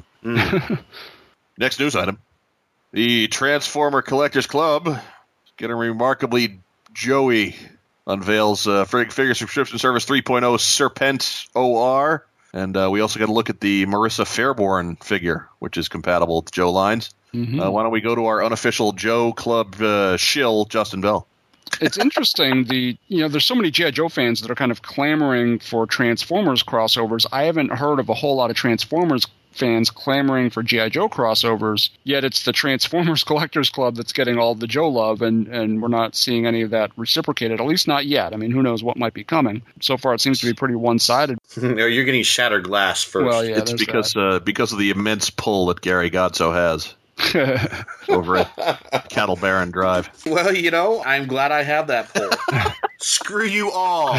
Speaker 5: Next news item: the Transformer Collectors Club, getting remarkably Joey. Unveils figure subscription service 3.0 Serpent OR. And we also got to look at the Marissa Fairborn figure, which is compatible with Joe lines. Why don't we go to our unofficial Joe Club shill, Justin Bell?
Speaker 4: It's interesting. There's so many G.I. Joe fans that are kind of clamoring for Transformers crossovers. I haven't heard of a whole lot of Transformers fans clamoring for G.I. Joe crossovers, yet it's the Transformers Collectors Club that's getting all the Joe love, and we're not seeing any of that reciprocated, at least not yet. I mean, who knows what might be coming. So far, it seems to be pretty one-sided.
Speaker 2: No, you're getting shattered glass first.
Speaker 4: Well, yeah,
Speaker 5: it's because of the immense pull that Gary Godso has over at Cattle Baron Drive.
Speaker 2: Well, I'm glad I have that pull. Screw you all.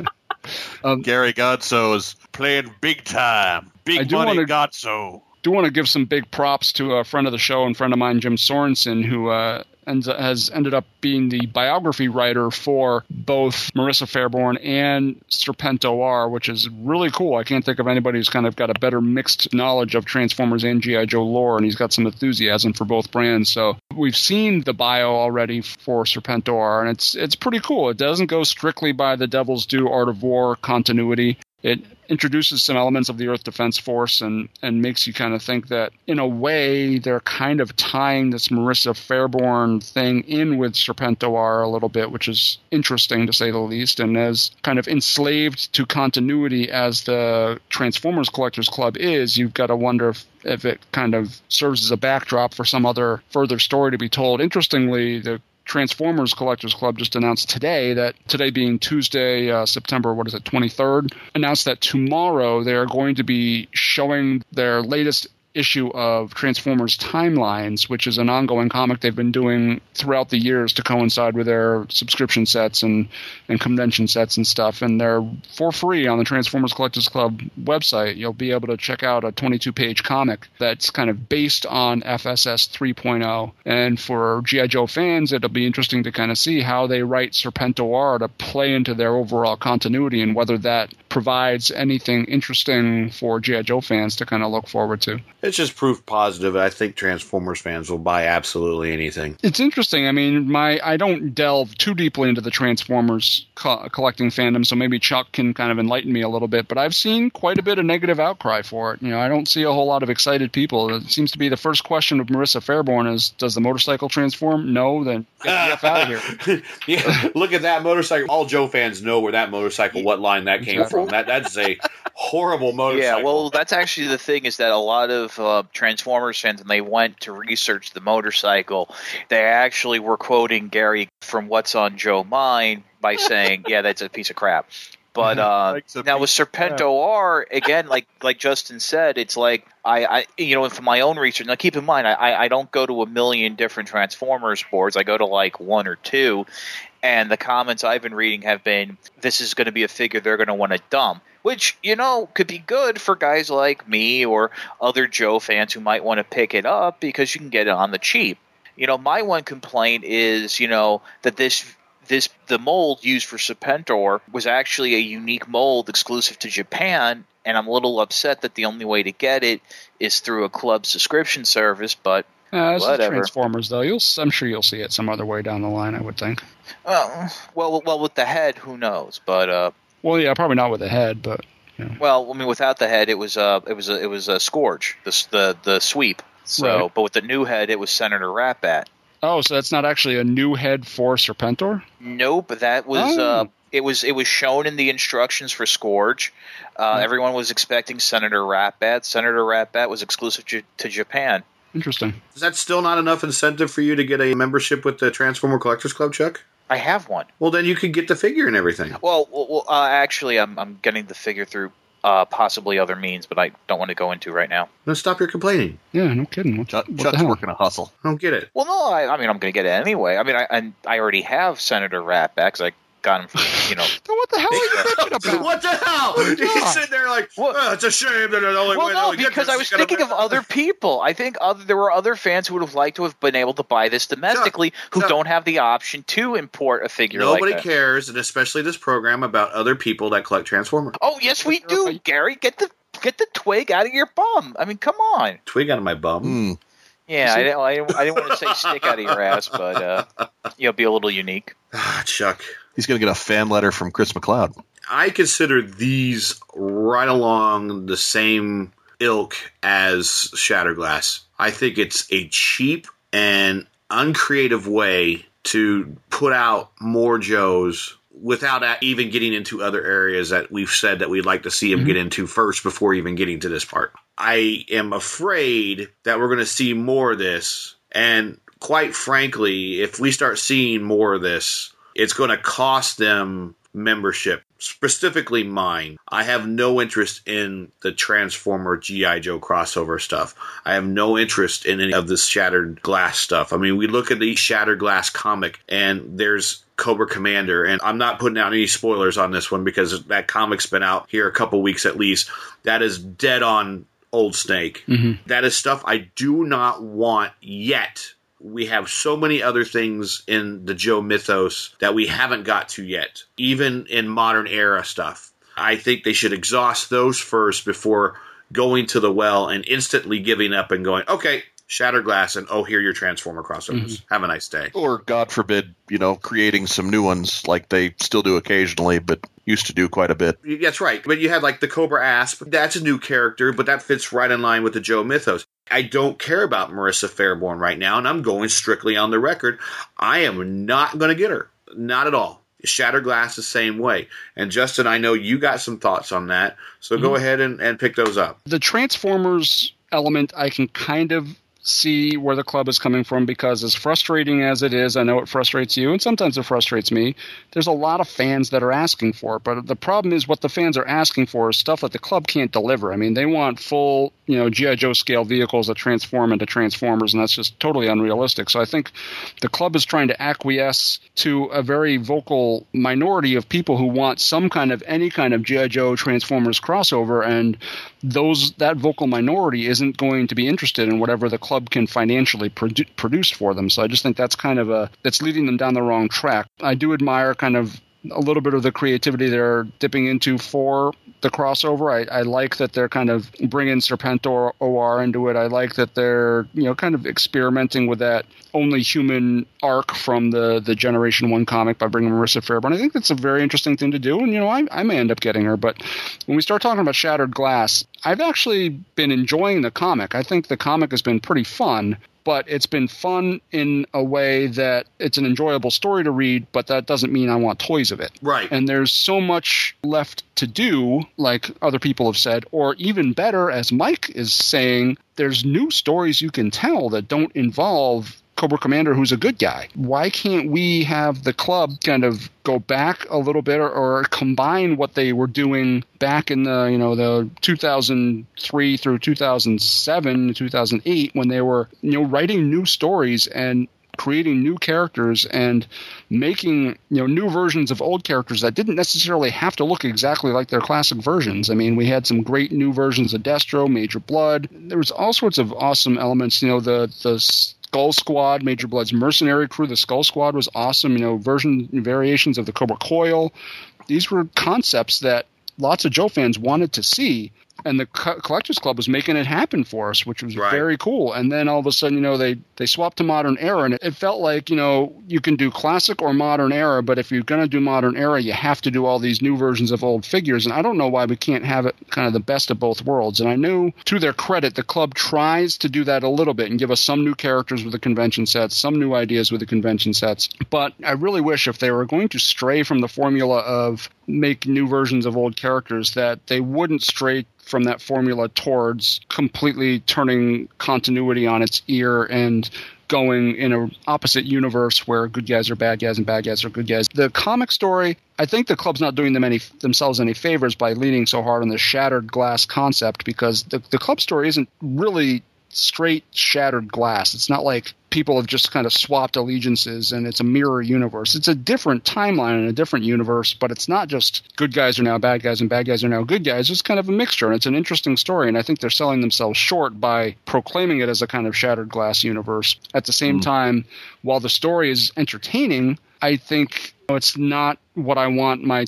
Speaker 5: Gary Godso is playing big time. Big money Godso.
Speaker 4: I do want to give some big props to a friend of the show and friend of mine, Jim Sorensen, who has ended up being the biography writer for both Marissa Fairborn and Serpento R, which is really cool. I can't think of anybody who's kind of got a better mixed knowledge of Transformers and G.I. Joe lore, and he's got some enthusiasm for both brands. So we've seen the bio already for Serpento R, and it's pretty cool. It doesn't go strictly by the Devil's Due Art of War continuity. It introduces some elements of the Earth Defense Force and makes you kind of think that, in a way, they're kind of tying this Marissa Fairborn thing in with Serpento R a little bit, which is interesting, to say the least, and as kind of enslaved to continuity as the Transformers Collectors Club is, you've got to wonder if it kind of serves as a backdrop for some other further story to be told. Interestingly, the Transformers Collectors Club just announced today being Tuesday, September 23rd, announced that tomorrow they are going to be showing their latest issue of Transformers Timelines, which is an ongoing comic they've been doing throughout the years to coincide with their subscription sets and convention sets and stuff. And they're for free on the Transformers Collectors Club website. You'll be able to check out a 22-page comic that's kind of based on FSS 3.0. And for G.I. Joe fans, it'll be interesting to kind of see how they write Serpento R to play into their overall continuity and whether that provides anything interesting for G.I. Joe fans to kind of look forward to.
Speaker 2: It's just proof positive. I think Transformers fans will buy absolutely anything.
Speaker 4: It's interesting. I mean, I don't delve too deeply into the Transformers collecting fandom, so maybe Chuck can kind of enlighten me a little bit. But I've seen quite a bit of negative outcry for it. I don't see a whole lot of excited people. It seems to be the first question of Marissa Fairborn is, does the motorcycle transform? No, then get the F out of here.
Speaker 2: Yeah, look at that motorcycle. All Joe fans know where that motorcycle, what line that came from. That's a horrible motorcycle.
Speaker 3: Yeah, well, that's actually the thing is that a lot of Transformers fans, when they went to research the motorcycle, they actually were quoting Gary from What's on Joe Mind by saying, yeah, that's a piece of crap. But now with Serpento R, again, like Justin said, it's like I from my own research. Now keep in mind, I don't go to a million different Transformers boards. I go to like one or two, and the comments I've been reading have been, this is going to be a figure they're going to want to dump, which, could be good for guys like me or other Joe fans who might want to pick it up because you can get it on the cheap. My one complaint is, that the mold used for Serpentor was actually a unique mold exclusive to Japan, and I'm a little upset that the only way to get it is through a club subscription service, but whatever.
Speaker 4: Transformers, though. I'm sure you'll see it some other way down the line, I would think.
Speaker 3: Well, with the head, who knows? But
Speaker 4: well, yeah, probably not with the head, but
Speaker 3: well, I mean, without the head, it was a Scourge, the sweep. So, right. But with the new head, it was Senator Ratbat.
Speaker 4: Oh, so that's not actually a new head for Serpentor?
Speaker 3: Nope, that was it was shown in the instructions for Scourge. Everyone was expecting Senator Ratbat. Senator Ratbat was exclusive to Japan.
Speaker 4: Interesting.
Speaker 2: Is that still not enough incentive for you to get a membership with the Transformer Collectors Club, Chuck?
Speaker 3: I have one.
Speaker 2: Well, then you could get the figure and everything.
Speaker 3: Well, actually, I'm getting the figure through possibly other means, but I don't want to go into right now.
Speaker 2: Then stop your complaining.
Speaker 4: Yeah, no kidding.
Speaker 5: Chuck's working a hustle.
Speaker 2: I don't get it.
Speaker 3: Well, no, I mean, I'm going to get it anyway. I mean, I already have Senator Ratbat because I got him from,
Speaker 4: Then what the hell are you bitching about?
Speaker 2: What the hell? He's sitting there like, it's a shame that the only way
Speaker 3: to get because I was thinking of other people. I think there were other fans who would have liked to have been able to buy this domestically who don't have the option to import a figure like that.
Speaker 2: Nobody cares, and especially this program, about other people that collect Transformers.
Speaker 3: Oh, yes, we do, Gary. Get the twig out of your bum. I mean, come on.
Speaker 2: Twig out of my bum?
Speaker 3: Yeah, I didn't want to say stick out of your ass, but be a little unique.
Speaker 2: Chuck.
Speaker 5: He's going to get a fan letter from Chris McLeod.
Speaker 2: I consider these right along the same ilk as Shatterglass. I think it's a cheap and uncreative way to put out more Joes without even getting into other areas that we've said that we'd like to see him get into first before even getting to this part. I am afraid that we're going to see more of this, and quite frankly, if we start seeing more of this, it's going to cost them membership, specifically mine. I have no interest in the Transformer G.I. Joe crossover stuff. I have no interest in any of this Shattered Glass stuff. I mean, we look at the Shattered Glass comic, and there's Cobra Commander, and I'm not putting out any spoilers on this one because that comic's been out here a couple weeks at least. That is dead on Old Snake. That is stuff I do not want yet. We have so many other things in the Joe mythos that we haven't got to yet, even in modern era stuff. I think they should exhaust those first before going to the well and instantly giving up and going, okay, Shattered Glass, and here are your Transformer crossovers. Have a nice day.
Speaker 5: Or, God forbid, creating some new ones like they still do occasionally, but used to do quite a bit.
Speaker 2: That's right. But you had like the Cobra Asp. That's a new character, but that fits right in line with the Joe mythos. I don't care about Marissa Fairborn right now, and I'm going strictly on the record. I am not going to get her. Not at all. Shattered Glass the same way. And Justin, I know you got some thoughts on that, so go ahead and pick those up.
Speaker 4: The Transformers element, I can kind of see where the club is coming from, because as frustrating as it is, I know it frustrates you, and sometimes it frustrates me, there's a lot of fans that are asking for it. But the problem is what the fans are asking for is stuff that the club can't deliver. I mean, they want full, G.I. Joe scale vehicles that transform into Transformers, and that's just totally unrealistic. So I think the club is trying to acquiesce to a very vocal minority of people who want any kind of G.I. Joe Transformers crossover, and that vocal minority isn't going to be interested in whatever the club can financially produce for them. So I just think that's that's leading them down the wrong track. I do admire kind of a little bit of the creativity they're dipping into for the crossover. I like that they're kind of bringing Serpentor OR into it. I like that they're, kind of experimenting with that only human arc from the Generation 1 comic by bringing Marissa Fairborn. I think that's a very interesting thing to do, and, I may end up getting her. But when we start talking about Shattered Glass, I've actually been enjoying the comic. I think the comic has been pretty fun. But it's been fun in a way that it's an enjoyable story to read, but that doesn't mean I want toys of it.
Speaker 2: Right.
Speaker 4: And there's so much left to do, like other people have said, or even better, as Mike is saying, there's new stories you can tell that don't involve Cobra Commander who's a good guy. Why can't we have the club kind of go back a little bit or combine what they were doing back in the 2003 through 2007, 2008 when they were writing new stories and creating new characters and making new versions of old characters that didn't necessarily have to look exactly like their classic versions. I mean, we had some great new versions of Destro, Major Blood. There was all sorts of awesome elements. The Skull Squad, Major Blood's mercenary crew, the Skull Squad was awesome. Variations of the Cobra Coil. These were concepts that lots of Joe fans wanted to see. And the Collectors Club was making it happen for us, which was very cool. And then all of a sudden, they swapped to Modern Era, and it felt like, you can do Classic or Modern Era, but if you're going to do Modern Era, you have to do all these new versions of old figures. And I don't know why we can't have it kind of the best of both worlds. And I know, to their credit, the club tries to do that a little bit and give us some new characters with the convention sets, some new ideas with the convention sets. But I really wish if they were going to stray from the formula of make new versions of old characters, that they wouldn't stray from that formula towards completely turning continuity on its ear and going in an opposite universe where good guys are bad guys and bad guys are good guys. The comic story, I think the club's not doing themselves any favors by leaning so hard on the shattered glass concept, because the club story isn't really straight shattered glass. It's not like people have just kind of swapped allegiances and it's a mirror universe. It's a different timeline and a different universe, but it's not just good guys are now bad guys and bad guys are now good guys. It's kind of a mixture, and it's an interesting story, and I think they're selling themselves short by proclaiming it as a kind of shattered glass universe. At the same time, while the story is entertaining, I think it's not what I want my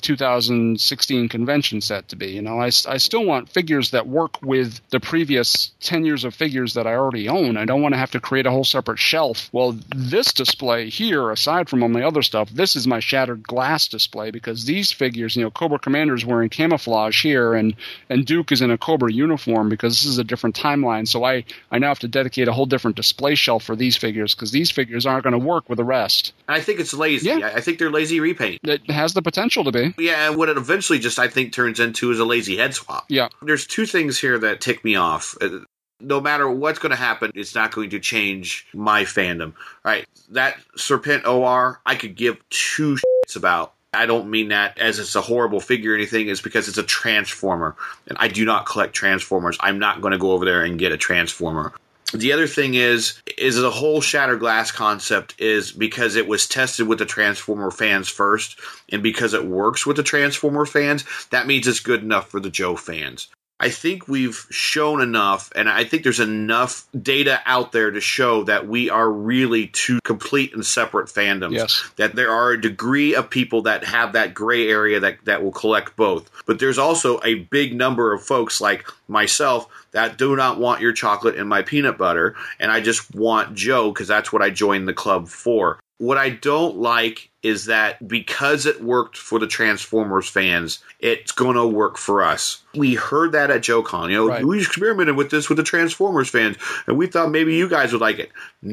Speaker 4: 2016 convention set to be. I still want figures that work with the previous 10 years of figures that I already own. I don't want to have to create a whole separate shelf. Well, this display here, aside from all my other stuff, this is my shattered glass display, because these figures, Cobra Commander is wearing camouflage here, and Duke is in a Cobra uniform because this is a different timeline. So I now have to dedicate a whole different display shelf for these figures, because these figures aren't going to work with the rest.
Speaker 2: I think it's lazy.
Speaker 4: Yeah.
Speaker 2: I think they're lazy repaint.
Speaker 4: It has the potential to be.
Speaker 2: Yeah, and what it eventually just, I think, turns into is a lazy head swap.
Speaker 4: Yeah.
Speaker 2: There's two things here that tick me off. No matter what's going to happen, it's not going to change my fandom. All right, that Serpent OR, I could give two shits about. I don't mean that as it's a horrible figure or anything. It's because it's a Transformer, and I do not collect Transformers. I'm not going to go over there and get a Transformer. The other thing is the whole shattered glass concept is because it was tested with the Transformer fans first, and because it works with the Transformer fans, that means it's good enough for the Joe fans. I think we've shown enough, and I think there's enough data out there to show that we are really two complete and separate fandoms.
Speaker 4: Yes.
Speaker 2: That there are a degree of people that have that gray area that will collect both. But there's also a big number of folks like myself that do not want your chocolate and my peanut butter, and I just want Joe because that's what I joined the club for. What I don't like is that because it worked for the Transformers fans, it's going to work for us. We heard that at JoeCon.
Speaker 4: Right.
Speaker 2: We experimented with this with the Transformers fans, and we thought maybe you guys would like it.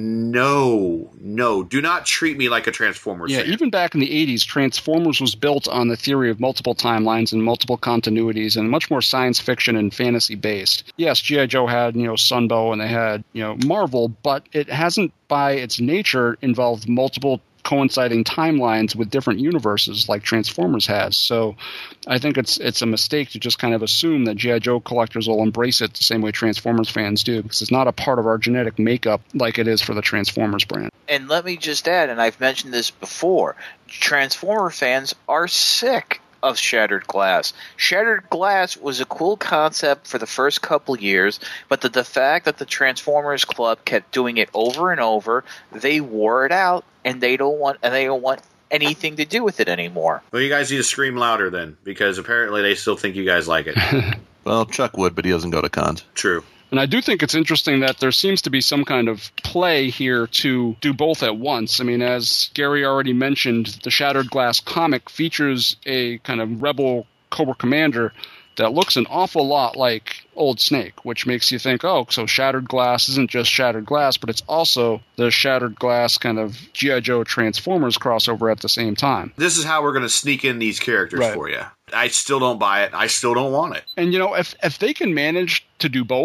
Speaker 2: No. Do not treat me like a Transformers fan.
Speaker 4: Yeah, even back in the 80s, Transformers was built on the theory of multiple timelines and multiple continuities, and much more science fiction and fantasy based. Yes, G.I. Joe had, Sunbow, and they had, Marvel, but it hasn't by its nature involved multiple coinciding timelines with different universes like Transformers has. So I think it's a mistake to just kind of assume that G.I. Joe collectors will embrace it the same way Transformers fans do, because it's not a part of our genetic makeup like it is for the Transformers brand.
Speaker 3: And let me just add, and I've mentioned this before, Transformer fans are sick of Shattered Glass. Shattered Glass was a cool concept for the first couple years, but the fact that the Transformers Club kept doing it over and over, they wore it out, and they don't want anything to do with it anymore.
Speaker 2: Well, you guys need to scream louder then, because apparently they still think you guys like it.
Speaker 5: Well, Chuck would, but he doesn't go to cons.
Speaker 2: True.
Speaker 4: And I do think it's interesting that there seems to be some kind of play here to do both at once. I mean, as Gary already mentioned, the Shattered Glass comic features a kind of rebel Cobra Commander that looks an awful lot like Old Snake, which makes you think, oh, so Shattered Glass isn't just Shattered Glass, but it's also the Shattered Glass kind of G.I. Joe Transformers crossover at the same time.
Speaker 2: This is how we're going to sneak in these characters
Speaker 4: Right.
Speaker 2: for you. I still don't buy it. I still don't want it.
Speaker 4: And, if they can manage to do both,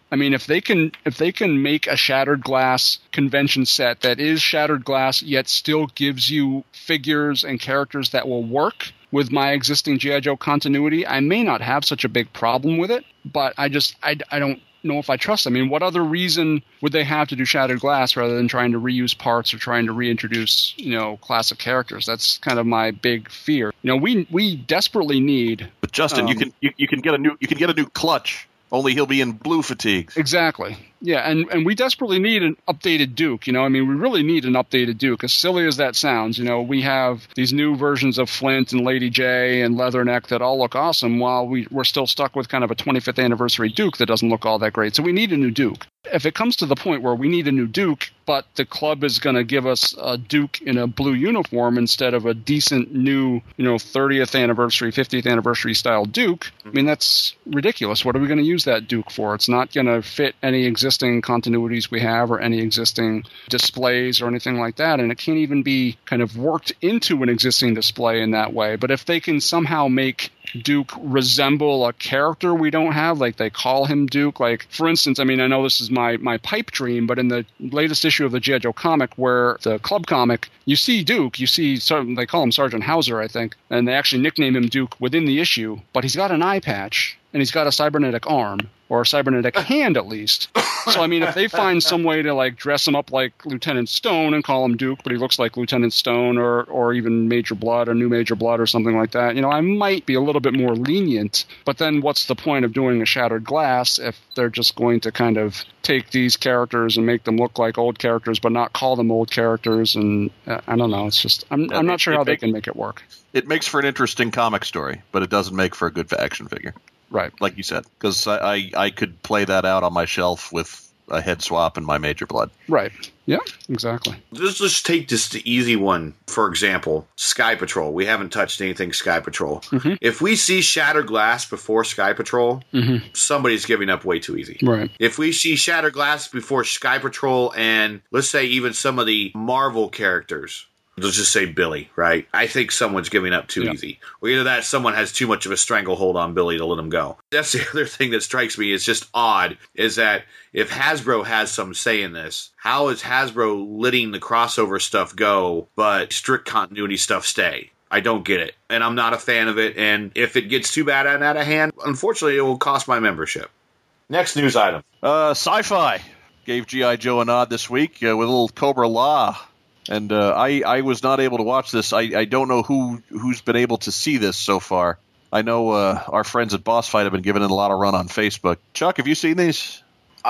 Speaker 4: I mean, if they can make a Shattered Glass convention set that is Shattered Glass yet still gives you figures and characters that will work with my existing G.I. Joe continuity, I may not have such a big problem with it, but I don't know if I trust them. I mean, what other reason would they have to do Shattered Glass rather than trying to reuse parts or trying to reintroduce, classic characters? That's kind of my big fear. We desperately need.
Speaker 5: But Justin, you can get a new Clutch. Only he'll be in blue fatigues.
Speaker 4: Exactly. Yeah, and we desperately need an updated Duke. We really need an updated Duke. As silly as that sounds, we have these new versions of Flint and Lady J and Leatherneck that all look awesome, while we're still stuck with kind of a 25th anniversary Duke that doesn't look all that great. So we need a new Duke. If it comes to the point where we need a new Duke, but the club is going to give us a Duke in a blue uniform instead of a decent new, 30th anniversary, 50th anniversary style Duke, I mean, that's ridiculous. What are we going to use that Duke for? It's not going to fit any existing continuities we have or any existing displays or anything like that, and it can't even be kind of worked into an existing display in that way. But if they can somehow make Duke resemble a character we don't have, like they call him Duke. Like, for instance, I mean, I know this is my pipe dream, but in the latest issue of the G.I. Joe comic, where the club comic, you see Duke, they call him Sergeant Hauser, I think, and they actually nickname him Duke within the issue, but he's got an eye patch, and he's got a cybernetic arm, or a cybernetic hand at least. So, I mean, if they find some way to, dress him up like Lieutenant Stone and call him Duke, but he looks like Lieutenant Stone or even Major Blood or New Major Blood or something like that, I might be a little bit more lenient. But then what's the point of doing a Shattered Glass if they're just going to kind of take these characters and make them look like old characters but not call them old characters? And I don't know. It's just I'm not sure how they can make it work.
Speaker 5: It makes for an interesting comic story, but it doesn't make for a good action figure.
Speaker 4: Right.
Speaker 5: Like you said, because I could play that out on my shelf with a head swap and my Major Blood.
Speaker 4: Right. Yeah, exactly.
Speaker 2: Let's just take just the easy one, for example, Sky Patrol. We haven't touched anything Sky Patrol. Mm-hmm. If we see Shattered Glass before Sky Patrol, somebody's giving up way too easy.
Speaker 4: Right.
Speaker 2: If we see Shattered Glass before Sky Patrol and, let's say, even some of the Marvel characters, let's just say Billy, right? I think someone's giving up too easy. Or either that someone has too much of a stranglehold on Billy to let him go. That's the other thing that strikes me is just odd, is that if Hasbro has some say in this, how is Hasbro letting the crossover stuff go, but strict continuity stuff stay? I don't get it. And I'm not a fan of it. And if it gets too bad and out of hand, unfortunately, it will cost my membership. Next news item.
Speaker 5: Sci-Fi gave G.I. Joe a nod this week with a little Cobra Law. And I was not able to watch this. I don't know who's been able to see this so far. I know our friends at Boss Fight have been giving it a lot of run on Facebook. Chuck, have you seen these?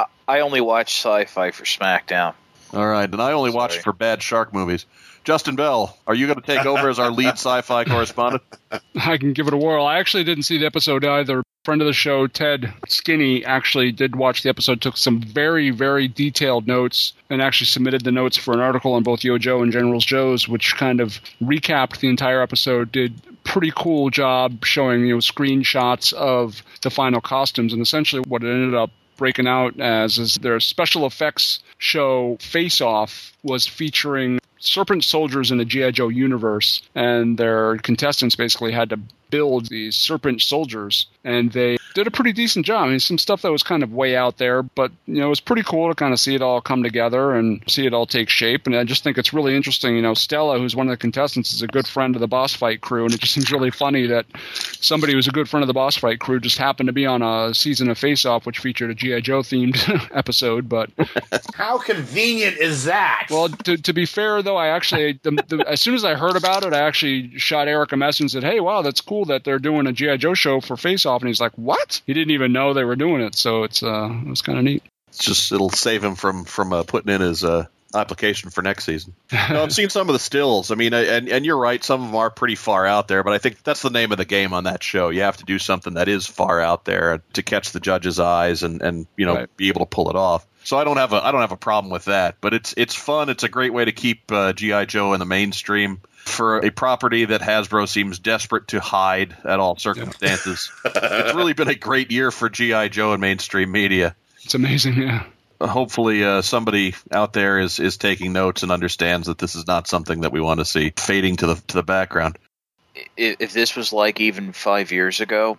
Speaker 3: I only watch Sci-Fi for SmackDown.
Speaker 5: All right, and I only watch it for bad shark movies. Justin Bell, are you going to take over as our lead Sci-Fi correspondent?
Speaker 4: I can give it a whirl. I actually didn't see the episode either. Friend of the show, Ted Skinny, actually did watch the episode, took some very, very detailed notes, and actually submitted the notes for an article on both Yo Joe and General's Joe's, which kind of recapped the entire episode, did pretty cool job showing screenshots of the final costumes, and essentially what it ended up breaking out as is their special effects show Face Off was featuring Serpent soldiers in the G.I. Joe universe, and their contestants basically had to build these Serpent soldiers, and they did a pretty decent job. I mean, some stuff that was kind of way out there, but it was pretty cool to kind of see it all come together and see it all take shape. And I just think it's really interesting. Stella, who's one of the contestants, is a good friend of the Boss Fight crew, and it just seems really funny that somebody who's a good friend of the Boss Fight crew just happened to be on a season of Face Off, which featured a G.I. Joe themed episode. But
Speaker 2: how convenient is that?
Speaker 4: Well, to be fair though, I actually as soon as I heard about it, I actually shot Eric a message and said, "Hey, wow, that's cool that they're doing a G.I. Joe show for Face Off," and he's like, "What?" He didn't even know they were doing it, so it was kind of neat.
Speaker 5: It'll save him from putting in his application for next season. I've seen some of the stills. I mean, and you're right, some of them are pretty far out there, but I think that's the name of the game on that show. You have to do something that is far out there to catch the judge's eyes and right, be able to pull it off. So I don't have a problem with that, but it's fun. It's a great way to keep G.I. Joe in the mainstream for a property that Hasbro seems desperate to hide at all circumstances. It's really been a great year for G.I. Joe in mainstream media.
Speaker 4: It's amazing, yeah.
Speaker 5: Hopefully somebody out there is taking notes and understands that this is not something that we want to see fading to the background.
Speaker 3: If this was like even 5 years ago,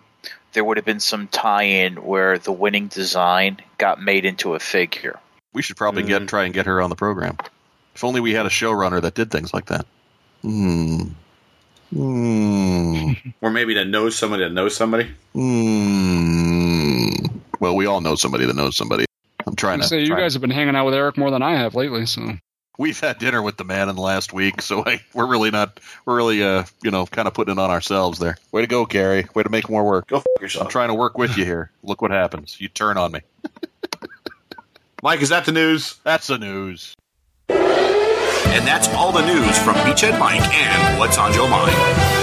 Speaker 3: there would have been some tie-in where the winning design got made into a figure.
Speaker 5: We should probably try and get her on the program. If only we had a showrunner that did things like that.
Speaker 2: Or maybe that knows somebody that knows somebody.
Speaker 5: Well, we all know somebody that knows somebody. I'm trying to
Speaker 4: say you guys have been hanging out with Eric more than I have lately, so.
Speaker 5: We've had dinner with the man in the last week, so we're really kind of putting it on ourselves there. Way to go, Gary. Way to make more work.
Speaker 2: Go f*** yourself.
Speaker 5: I'm trying to work with you here. Look what happens. You turn on me.
Speaker 2: Mike, is that the news?
Speaker 5: That's the news.
Speaker 6: And that's all the news from Beachhead Mike and What's on Joe Mind.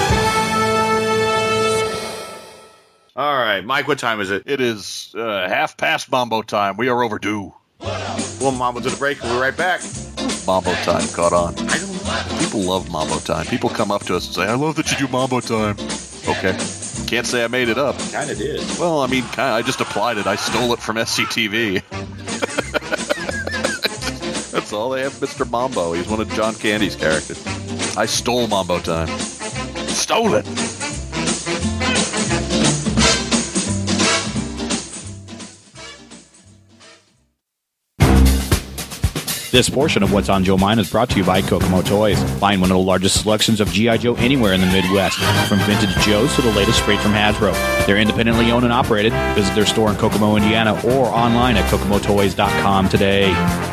Speaker 2: All right, Mike, what time is it?
Speaker 5: It is 1:30 Mambo time. We are overdue.
Speaker 2: We'll Mambo to the break. We'll be right back.
Speaker 5: Mambo time caught on. People love Mambo time. People come up to us and say, I love that you do Mambo time. Okay. Can't say I made it up.
Speaker 2: Kind of did.
Speaker 5: Well, I mean, I just applied it. I stole it from SCTV. That's all they have, Mr. Mambo. He's one of John Candy's characters. I stole Mambo time. Stole it.
Speaker 7: This portion of What's on Joe Mind is brought to you by Kokomo Toys. Find one of the largest selections of G.I. Joe anywhere in the Midwest, from vintage Joes to the latest straight from Hasbro. They're independently owned and operated. Visit their store in Kokomo, Indiana, or online at kokomotoys.com today.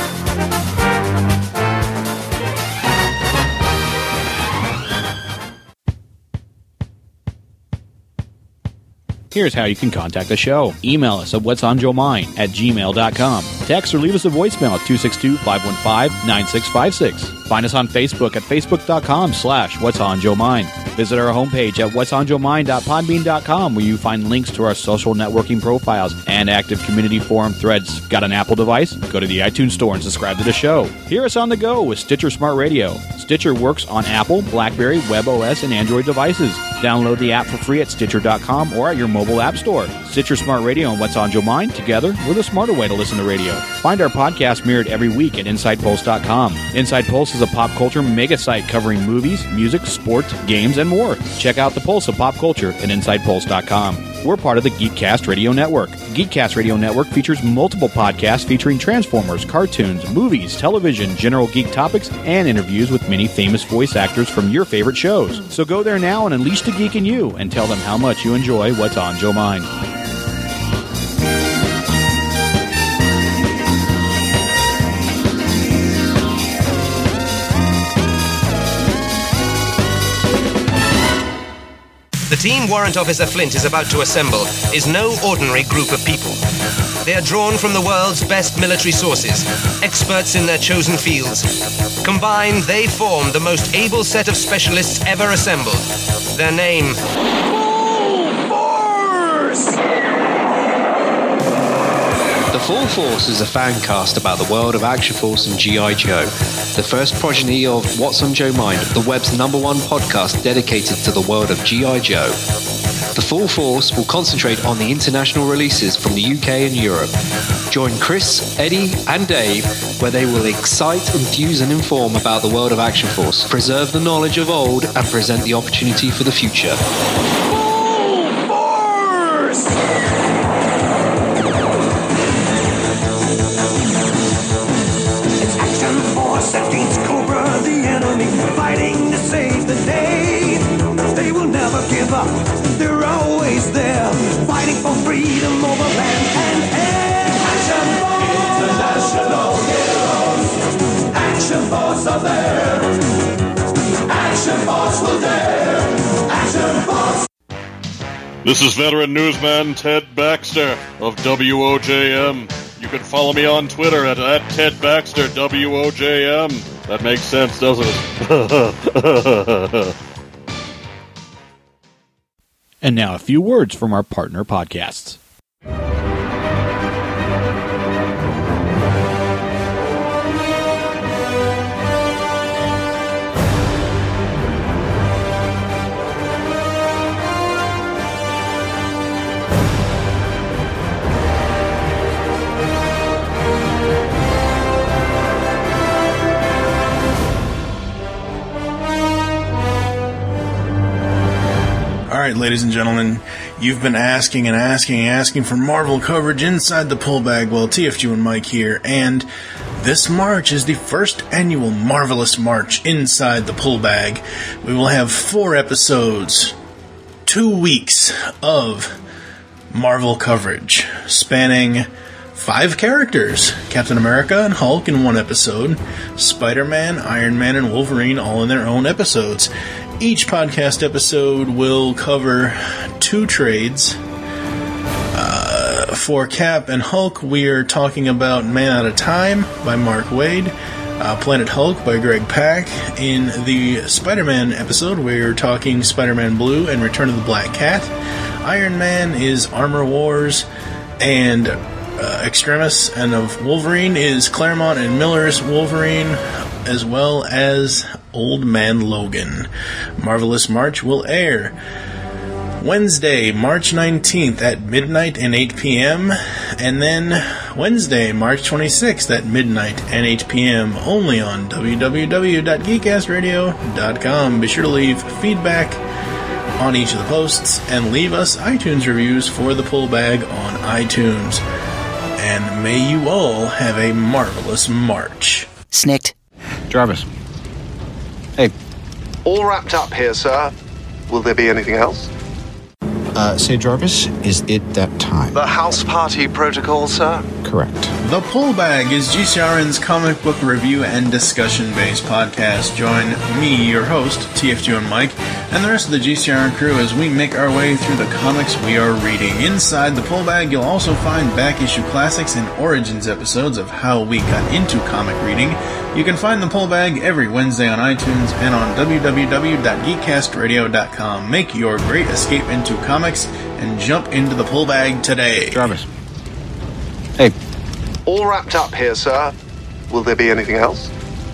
Speaker 7: Here's how you can contact the show. Email us at whatsonjoemind@gmail.com. Text or leave us a voicemail at 262-515-9656. Find us on Facebook at facebook.com/whatsonjoemind. Visit our homepage at whatsonjoemind.podbean.com, where you find links to our social networking profiles and active community forum threads. Got an Apple device? Go to the iTunes Store and subscribe to the show. Hear us on the go with Stitcher Smart Radio. Stitcher works on Apple, BlackBerry, WebOS, and Android devices. Download the app for free at Stitcher.com or at your mobile app store. Stitcher Smart Radio and What's on Joe Mind, together, we're the smarter way to listen to radio. Find our podcast mirrored every week at InsidePulse.com. Inside Pulse is a pop culture mega site covering movies, music, sport, games, and more. Check out the pulse of pop culture at InsidePulse.com. We're part of the Geekcast Radio Network. Geekcast Radio Network features multiple podcasts featuring Transformers, cartoons, movies, television, general geek topics, and interviews with many famous voice actors from your favorite shows. So go there now and unleash the geek in you and tell them how much you enjoy What's on Joe Mind.
Speaker 8: The team Warrant Officer Flint is about to assemble is no ordinary group of people. They are drawn from the world's best military sources, experts in their chosen fields. Combined, they form the most able set of specialists ever assembled. Their name... Full Force!
Speaker 9: The Full Force is a fan cast about the world of Action Force and G.I. Joe, the first progeny of What's on Joe Mind, the web's #1 podcast dedicated to the world of G.I. Joe. The Full Force will concentrate on the international releases from the UK and Europe. Join Chris, Eddie, and Dave, where they will excite, enthuse, and inform about the world of Action Force, preserve the knowledge of old, and present the opportunity for the future.
Speaker 8: Full Force!
Speaker 10: It's Action Force against Cobra, the enemy, fighting to save the day. They will never give up, they're always there, fighting for freedom over land and air. Action Force! International heroes, Action Force are there. Action Force will dare. Action Force.
Speaker 5: This is veteran newsman Ted Baxter of WOJM. You can follow me on Twitter at Ted Baxter WOJM. That makes sense, doesn't it?
Speaker 7: And now a few words from our partner podcasts.
Speaker 11: Alright, ladies and gentlemen, you've been asking for Marvel coverage inside the pull bag. Well, TFG and Mike here, and this March is the first annual Marvelous March inside the pull bag. We will have 4 episodes, 2 weeks of Marvel coverage, spanning 5 characters, Captain America and Hulk in one episode, Spider-Man, Iron Man, and Wolverine all in their own episodes. Each podcast episode will cover 2 trades. For Cap and Hulk, we are talking about Man Out of Time by Mark Waid, Planet Hulk by Greg Pak. In the Spider-Man episode, we're talking Spider-Man Blue and Return of the Black Cat. Iron Man is Armor Wars, and Extremis, and of Wolverine is Claremont and Miller's Wolverine, as well as Old Man Logan. Marvelous March will air Wednesday, March 19th at midnight and 8 p.m., and then Wednesday, March 26th at midnight and 8 p.m., only on www.geekcastradio.com. Be sure to leave feedback on each of the posts and leave us iTunes reviews for the pull bag on iTunes. And may you all have a marvelous March.
Speaker 12: Snicked.
Speaker 13: Jarvis. Hey.
Speaker 14: All wrapped up here, sir. Will there be anything else?
Speaker 13: Say, Jarvis, is it that time?
Speaker 14: The house party protocol, sir?
Speaker 13: Correct.
Speaker 11: The Pull Bag is GCRN's comic book review and discussion-based podcast. Join me, your host, TFG and Mike, and the rest of the GCRN crew as we make our way through the comics we are reading. Inside the Pull Bag, you'll also find back-issue classics and origins episodes of how we got into comic reading. You can find the Pull Bag every Wednesday on iTunes and on www.geekcastradio.com. Make your great escape into comics and jump into the Pull Bag today.
Speaker 13: Jarvis. Hey.
Speaker 14: All wrapped up here, sir. Will there be anything else?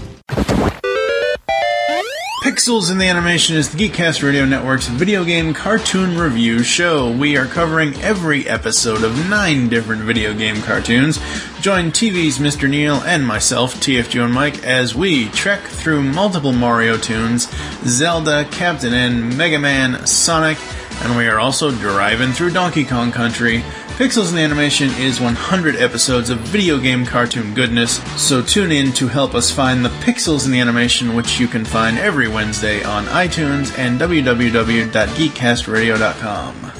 Speaker 11: Pixels in the Animation is the Geekcast Radio Network's video game cartoon review show. We are covering every episode of 9 different video game cartoons. Join TV's Mr. Neil and myself, TFG and Mike, as we trek through multiple Mario tunes, Zelda, Captain N, Mega Man, Sonic, and we are also driving through Donkey Kong Country. Pixels in the Animation is 100 episodes of video game cartoon goodness, so tune in to help us find the Pixels in the Animation, which you can find every Wednesday on iTunes and www.geekcastradio.com.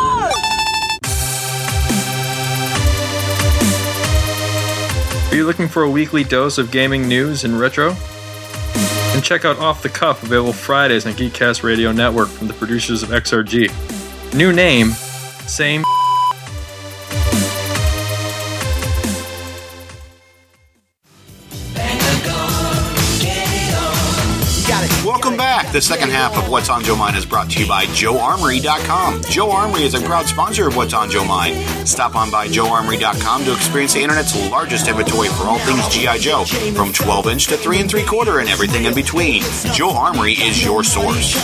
Speaker 15: Are you looking for a weekly dose of gaming news and retro? Then check out Off the Cuff, available Fridays on Geekcast Radio Network from the producers of XRG. New name, same.
Speaker 6: Welcome back. The second half of What's on Joe Mind is brought to you by JoeArmory.com. Joe Armory is a proud sponsor of What's on Joe Mind. Stop on by JoeArmory.com to experience the internet's largest inventory for all things G.I. Joe, from 12-inch to 3 3/4 and everything in between. Joe Armory is your source.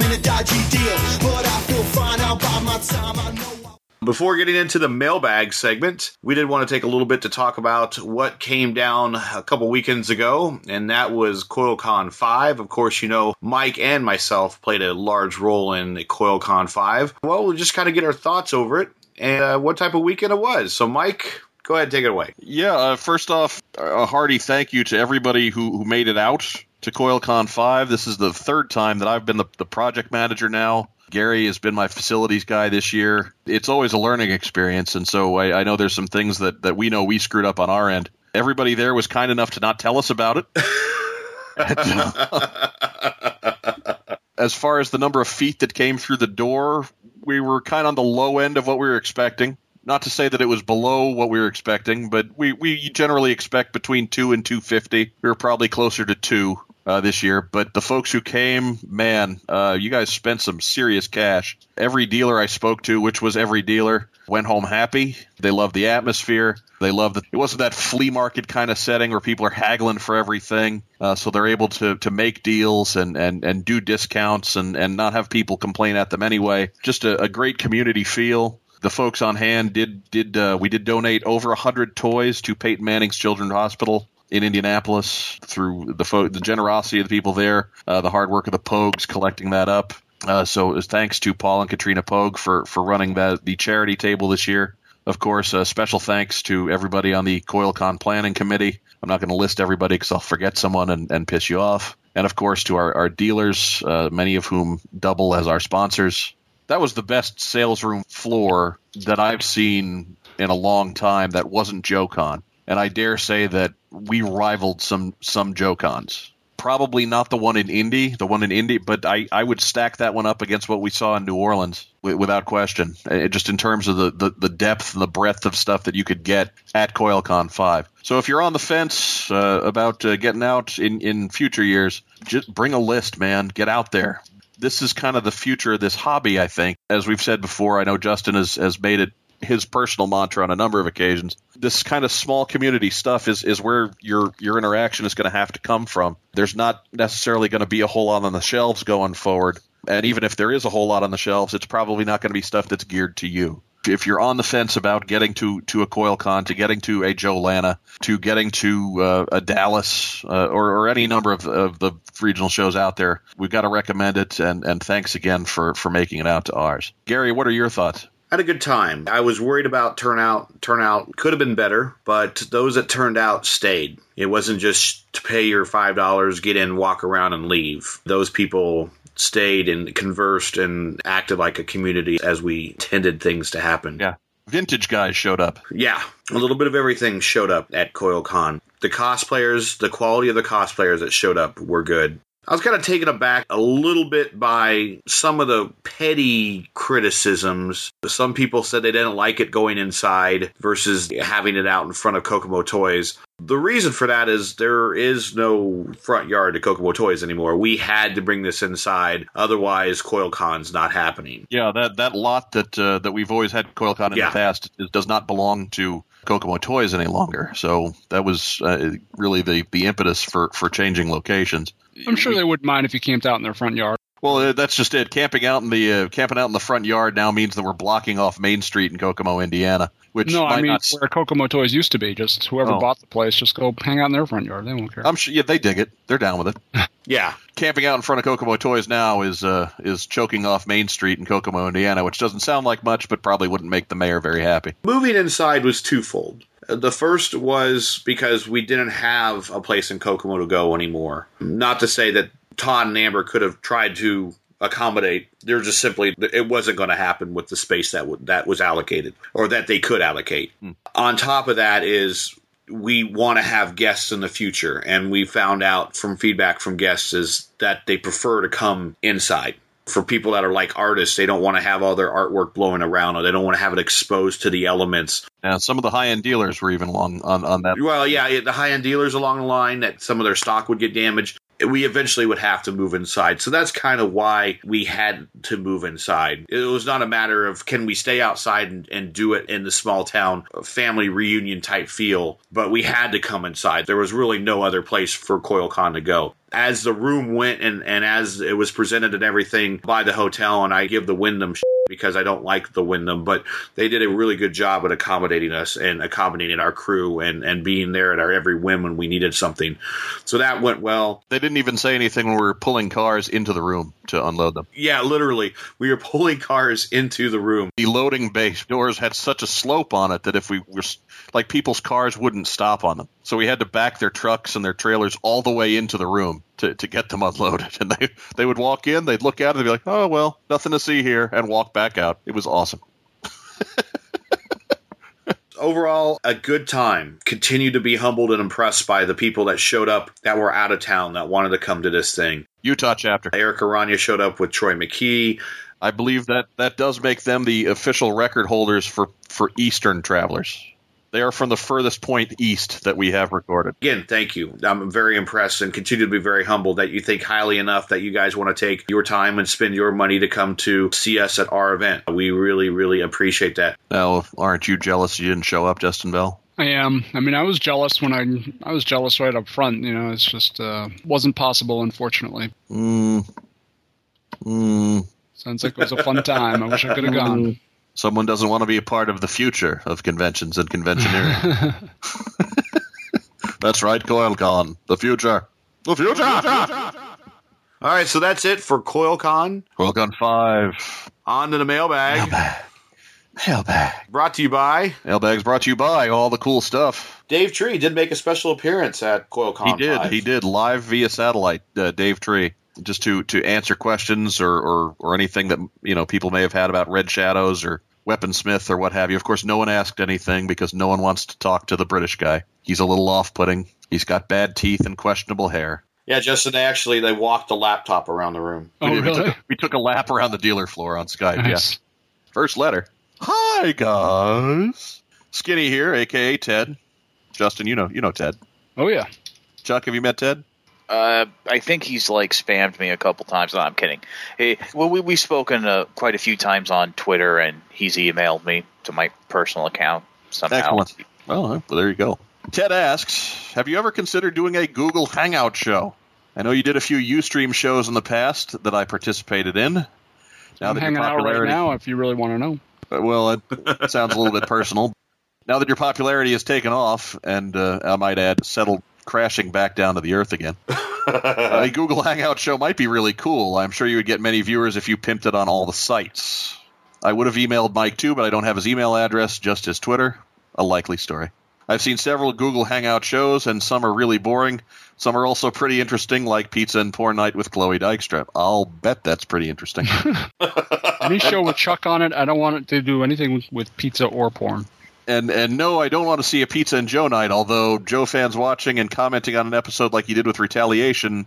Speaker 2: Before getting into the mailbag segment, we did want to take a little bit to talk about what came down a couple weekends ago, and that was CoilCon 5. Of course, you know, Mike and myself played a large role in CoilCon 5. Well, we'll just kind of get our thoughts over it and what type of weekend it was. So, Mike, go ahead and take it away.
Speaker 5: Yeah, first off, a hearty thank you to everybody who made it out to CoilCon 5. This is the 3rd time that I've been the project manager now. Gary has been my facilities guy this year. It's always a learning experience, and so I know there's some things that we know we screwed up on our end. Everybody there was kind enough to not tell us about it. As far as the number of feet that came through the door, we were kind of on the low end of what we were expecting. Not to say that it was below what we were expecting, but we generally expect between 2 and 250. We were probably closer to 2. This year, but the folks who came, man, you guys spent some serious cash. Every dealer I spoke to, which was every dealer, went home happy. They loved the atmosphere. They loved that it wasn't that flea market kind of setting where people are haggling for everything. So they're able to make deals and do discounts and not have people complain at them anyway. Just a great community feel. The folks on hand we did donate over 100 toys to Peyton Manning's Children's Hospital in Indianapolis through the generosity of the people there, the hard work of the Pogues collecting that up. So thanks to Paul and Katrina Pogue for running the charity table this year. Of course, special thanks to everybody on the CoilCon planning committee. I'm not going to list everybody because I'll forget someone and piss you off. And, of course, to our dealers, many of whom double as our sponsors. That was the best sales room floor that I've seen in a long time that wasn't JoeCon. And I dare say that we rivaled some JoeCons. Probably not the one in Indy, but I would stack that one up against what we saw in New Orleans without question, just in terms of the depth and the breadth of stuff that you could get at CoilCon 5. So if you're on the fence about getting out in future years, just bring a list, man. Get out there. This is kind of the future of this hobby, I think. As we've said before, I know Justin has made it his personal mantra on a number of occasions. This kind of small community stuff is where your interaction is going to have to come from. There's not necessarily going to be a whole lot on the shelves going forward. And even if there is a whole lot on the shelves, it's probably not going to be stuff that's geared to you. If you're on the fence about getting to a CoilCon, to getting to a Joe Lana, to getting to a Dallas, or any number of the regional shows out there, we've got to recommend it. And thanks again for making it out to ours. Gary, what are your thoughts?
Speaker 2: I had a good time. I was worried about turnout. Turnout could have been better, but those that turned out stayed. It wasn't just to pay your $5, get in, walk around, and leave. Those people stayed and conversed and acted like a community as we intended things to happen.
Speaker 5: Yeah. Vintage guys showed up.
Speaker 2: Yeah. A little bit of everything showed up at CoilCon. The cosplayers, the quality of the cosplayers that showed up were good. I was kind of taken aback a little bit by some of the petty criticisms. Some people said they didn't like it going inside versus having it out in front of Kokomo Toys. The reason for that is there is no front yard to Kokomo Toys anymore. We had to bring this inside. Otherwise, CoilCon's not happening.
Speaker 5: Yeah, that lot that we've always had CoilCon in the past does not belong to Kokomo Toys any longer. So that was really the impetus for changing locations.
Speaker 4: I'm sure they wouldn't mind if you camped out in their front yard.
Speaker 5: Well, that's just it. Camping out in the front yard now means that we're blocking off Main Street in Kokomo, Indiana. Which
Speaker 4: where Kokomo Toys used to be. Just whoever bought the place, just go hang out in their front yard. They won't care.
Speaker 5: I'm sure. Yeah, they dig it. They're down with it.
Speaker 2: Yeah.
Speaker 5: Camping out in front of Kokomo Toys now is choking off Main Street in Kokomo, Indiana, which doesn't sound like much, but probably wouldn't make the mayor very happy.
Speaker 2: Moving inside was twofold. The first was because we didn't have a place in Kokomo to go anymore. Not to say that Todd and Amber could have tried to accommodate. They're just simply, it wasn't going to happen with the space that was allocated or that they could allocate. On top of that is we want to have guests in the future. And we found out from feedback from guests is that they prefer to come inside. For people that are like artists, they don't want to have all their artwork blowing around, or they don't want to have it exposed to the elements.
Speaker 5: Yeah, some of the high-end dealers were even on that.
Speaker 2: Well, yeah, the high-end dealers along the line, that some of their stock would get damaged. We eventually would have to move inside. So that's kind of why we had to move inside. It was not a matter of can we stay outside and do it in the small town family reunion type feel, but we had to come inside. There was really no other place for CoilCon to go. As the room went and as it was presented and everything by the hotel, and I give the Wyndham because I don't like the Wyndham, but they did a really good job at accommodating us and accommodating our crew and being there at our every whim when we needed something. So that went well.
Speaker 5: They didn't even say anything when we were pulling cars into the room to unload them.
Speaker 2: Yeah, literally. We were pulling cars into the room.
Speaker 5: The loading bay doors had such a slope on it that if we were, like, people's cars wouldn't stop on them. So we had to back their trucks and their trailers all the way into the room to get them unloaded. And they would walk in, they'd look at it, and be like, oh, well, nothing to see here, and walk back out. It was awesome.
Speaker 2: Overall, a good time. Continue to be humbled and impressed by the people that showed up that were out of town that wanted to come to this thing.
Speaker 5: Utah chapter.
Speaker 2: Eric Aranya showed up with Troy McKee.
Speaker 5: I believe that does make them the official record holders for Eastern travelers. They are from the furthest point east that we have recorded.
Speaker 2: Again, thank you. I'm very impressed and continue to be very humbled that you think highly enough that you guys want to take your time and spend your money to come to see us at our event. We really, really appreciate that.
Speaker 5: Now, aren't you jealous you didn't show up, Justin Bell?
Speaker 4: I am. I mean, I was jealous when I was jealous right up front. You know, it's just wasn't possible, unfortunately. Sounds like it was a fun time. I wish I could have gone.
Speaker 5: Someone doesn't want to be a part of the future of conventions and conventioneering. That's right, CoilCon. The future. The future!
Speaker 2: All right, so that's it for CoilCon.
Speaker 5: CoilCon 5.
Speaker 2: On to the mailbag.
Speaker 5: Mailbag.
Speaker 2: Brought to you by...
Speaker 5: Mailbag's brought to you by all the cool stuff.
Speaker 2: Dave Tree did make a special appearance at CoilCon.
Speaker 5: He did, live via satellite, Dave Tree, just to answer questions or anything that people may have had about Red Shadows or Weaponsmith or what have you. Of course, no one asked anything because no one wants to talk to the British guy. He's a little off-putting. He's got bad teeth and questionable hair.
Speaker 2: Yeah, Justin, they walked the laptop around the room.
Speaker 4: Really?
Speaker 5: We took a lap around the dealer floor on Skype,
Speaker 4: Nice.
Speaker 5: yeah. First letter. Hi, guys. Skinny here, a.k.a. Ted. Justin, you know Ted.
Speaker 4: Oh, yeah.
Speaker 5: Chuck, have you met Ted?
Speaker 3: I think he's spammed me a couple times. No, I'm kidding. We've spoken quite a few times on Twitter, and he's emailed me to my personal account somehow.
Speaker 5: Excellent. Well, there you go. Ted asks, have you ever considered doing a Google Hangout show? I know you did a few Ustream shows in the past that I participated in. Now
Speaker 4: I'm
Speaker 5: that
Speaker 4: hanging
Speaker 5: your
Speaker 4: out right
Speaker 5: popularity,
Speaker 4: now if you really want to know.
Speaker 5: Well, it sounds a little bit personal. Now that your popularity has taken off, and I might add, settled crashing back down to the earth again, a Google Hangout show might be really cool. I'm sure you would get many viewers if you pimped it on all the sites. I would have emailed Mike too, but I don't have his email address, just his Twitter. A likely story. I've seen several Google Hangout shows, and some are really boring. Some are also pretty interesting, like Pizza and Porn Night with Chloe Dykstra. I'll bet that's pretty interesting.
Speaker 4: Any show with Chuck on it, I don't want it to do anything with pizza or porn.
Speaker 5: And no, I don't want to see a Pizza and Joe night, although Joe fans watching and commenting on an episode like he did with Retaliation,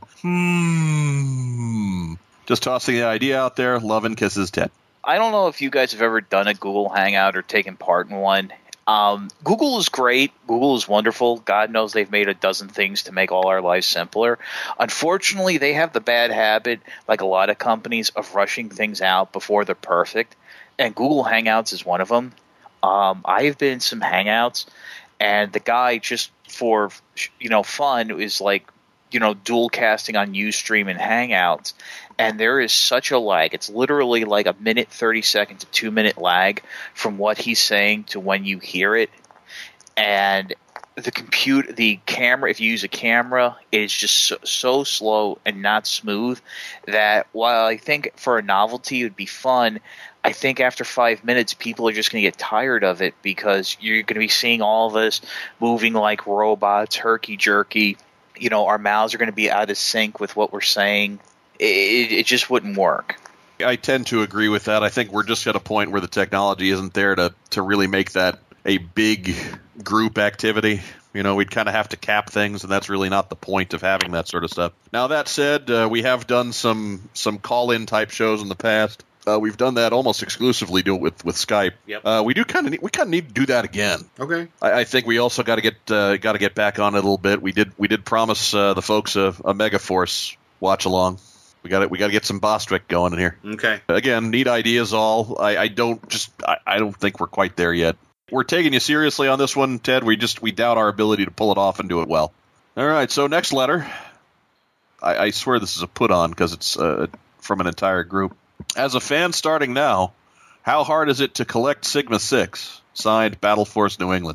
Speaker 5: just tossing the idea out there. Love and kisses, Ted.
Speaker 3: I don't know if you guys have ever done a Google Hangout or taken part in one. Google is great. Google is wonderful. God knows they've made a dozen things to make all our lives simpler. Unfortunately, they have the bad habit, like a lot of companies, of rushing things out before they're perfect. And Google Hangouts is one of them. I've been in some Hangouts, and the guy, just for fun, is dual casting on Ustream and Hangouts, and there is such a lag. It's literally like a minute, 30 second to 2 minute lag from what he's saying to when you hear it. And the camera, if you use a camera, it is just so slow and not smooth that while I think for a novelty it would be fun, I think after 5 minutes people are just going to get tired of it because you're going to be seeing all this moving like robots, herky-jerky. Our mouths are going to be out of sync with what we're saying. It just wouldn't work.
Speaker 5: I tend to agree with that. I think we're just at a point where the technology isn't there to really make that a big group activity. We'd kind of have to cap things, and that's really not the point of having that sort of stuff. Now, that said, we have done some call-in type shows in the past. We've done that almost exclusively with Skype.
Speaker 2: Yep.
Speaker 5: We kind of need to do that again.
Speaker 2: Okay.
Speaker 5: I think we also got to get back on it a little bit. We did promise the folks a Megaforce watch along. We got to get some Bostwick going in here.
Speaker 2: Okay.
Speaker 5: Again, neat ideas all. I don't think we're quite there yet. We're taking you seriously on this one, Ted. We doubt our ability to pull it off and do it well. All right. So next letter. I swear this is a put on because it's from an entire group. As a fan starting now, how hard is it to collect Sigma 6? Signed, Battle Force New England.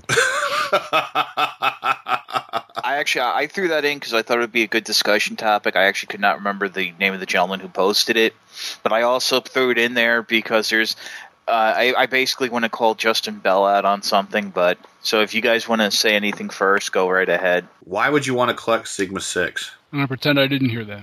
Speaker 3: I threw that in because I thought it would be a good discussion topic. I actually could not remember the name of the gentleman who posted it, but I also threw it in there because there's I basically want to call Justin Bell out on something, but so if you guys want to say anything first, go right ahead.
Speaker 2: Why would you want to collect Sigma 6?
Speaker 4: I'm going to pretend I didn't hear that.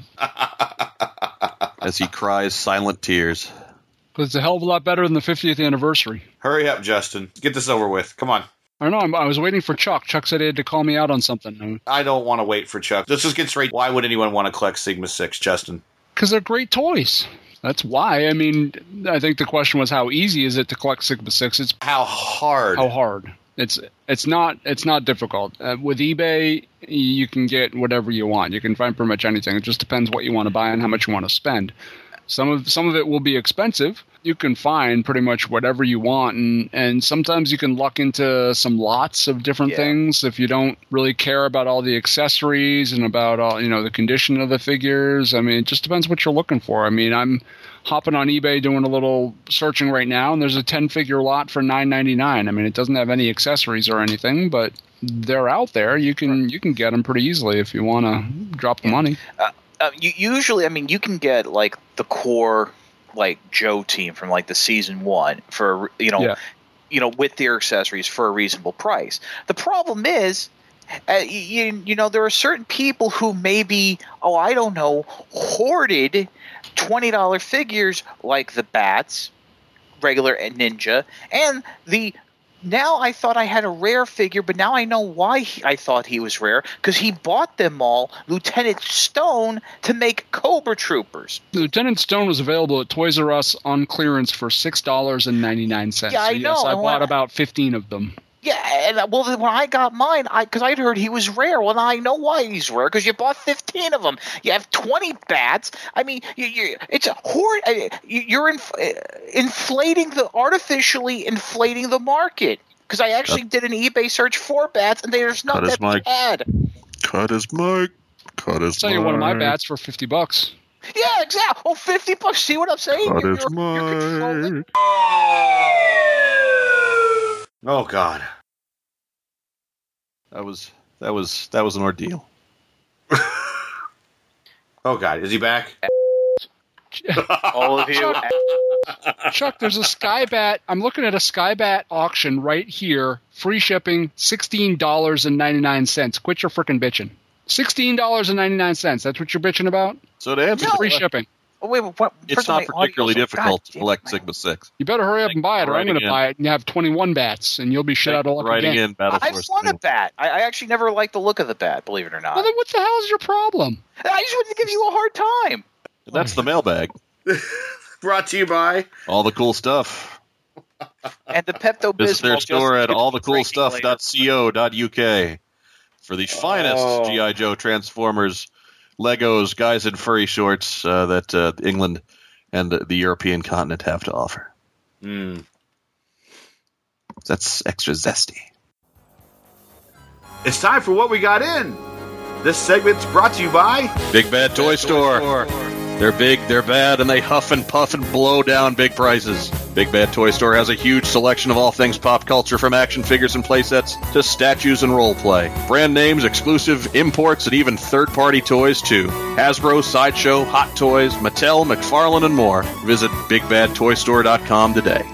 Speaker 5: As he cries silent tears.
Speaker 4: Because it's a hell of a lot better than the 50th anniversary.
Speaker 2: Hurry up, Justin. Get this over with. Come on.
Speaker 4: I don't know. I was waiting for Chuck. Chuck said he had to call me out on something.
Speaker 2: I don't want to wait for Chuck. Let's just get straight. Why would anyone want to collect Sigma 6, Justin?
Speaker 4: Because they're great toys. That's why. I mean, I think the question was how easy is it to collect Sigma 6? It's
Speaker 2: how hard.
Speaker 4: How hard. It's not difficult. With eBay, you can get whatever you want. You can find pretty much anything. It just depends what you want to buy and how much you want to spend. Some of it will be expensive. You can find pretty much whatever you want, and sometimes you can luck into some lots of different things if you don't really care about all the accessories and about all the condition of the figures. I mean, it just depends what you're looking for. I mean, I'm hopping on eBay doing a little searching right now, and there's a 10-figure lot for $9.99. I mean, it doesn't have any accessories or anything, but they're out there. You can get them pretty easily if you want to drop the money.
Speaker 3: usually, I mean, you can get like the core like Joe team from like the season 1 for with their accessories for a reasonable price. The problem is, you know, there are certain people who maybe, I don't know, hoarded $20 figures like the Bats, regular and Ninja, and now I thought I had a rare figure, but now I know why I thought he was rare, because he bought them all, Lieutenant Stone, to make Cobra Troopers.
Speaker 4: Lieutenant Stone was available at Toys R Us on clearance for $6.99.
Speaker 3: Yeah, I know.
Speaker 4: Yes, I bought about 15 of them.
Speaker 3: Yeah, and well, when I got mine, because I'd heard he was rare. Well, now I know why he's rare, because you bought 15 of them. You have 20 Bats. I mean, it's a hoard. You're artificially inflating the market. Because I actually did an eBay search for Bats, and there's not that bad.
Speaker 5: Cut his mic. Cut his mic.
Speaker 4: I'll tell you one of my Bats for $50.
Speaker 3: Yeah, exactly. Oh, $50. See what I'm saying?
Speaker 5: Cut his mic.
Speaker 2: Oh God,
Speaker 5: that was an ordeal.
Speaker 2: Oh God, is he back?
Speaker 3: All of you.
Speaker 4: Chuck, there's a Skybat. I'm looking at a Skybat auction right here. Free shipping, $16.99. Quit your frickin' bitching. $16.99. That's what you're bitching about?
Speaker 5: So to answer
Speaker 4: free shipping.
Speaker 3: Oh, wait, what?
Speaker 5: It's not particularly difficult to collect Sigma 6.
Speaker 4: You better hurry up and buy it, or I'm going to buy it and you have 21 Bats, and you'll be shit out of luck again.
Speaker 3: I want a Bat. I actually never liked the look of the Bat, believe it or not.
Speaker 4: Well, then what the hell is your problem?
Speaker 3: I just wanted to give you a hard time.
Speaker 5: That's the mailbag.
Speaker 2: Brought to you by
Speaker 5: All the Cool Stuff.
Speaker 3: And the Pepto-Bismol.
Speaker 5: Visit their store at allthecoolstuff.co.uk for the finest G.I. Joe Transformers, Legos, guys in furry shorts that England and the European continent have to offer. That's extra zesty.
Speaker 2: It's time for What We Got In. This segment's brought to you by
Speaker 5: Big Bad Toy Store. They're big, they're bad, and they huff and puff and blow down big prices. Big Bad Toy Store has a huge selection of all things pop culture, from action figures and playsets to statues and role play. Brand names, exclusive imports, and even third-party toys, too. Hasbro, Sideshow, Hot Toys, Mattel, McFarlane, and more. Visit BigBadToyStore.com today.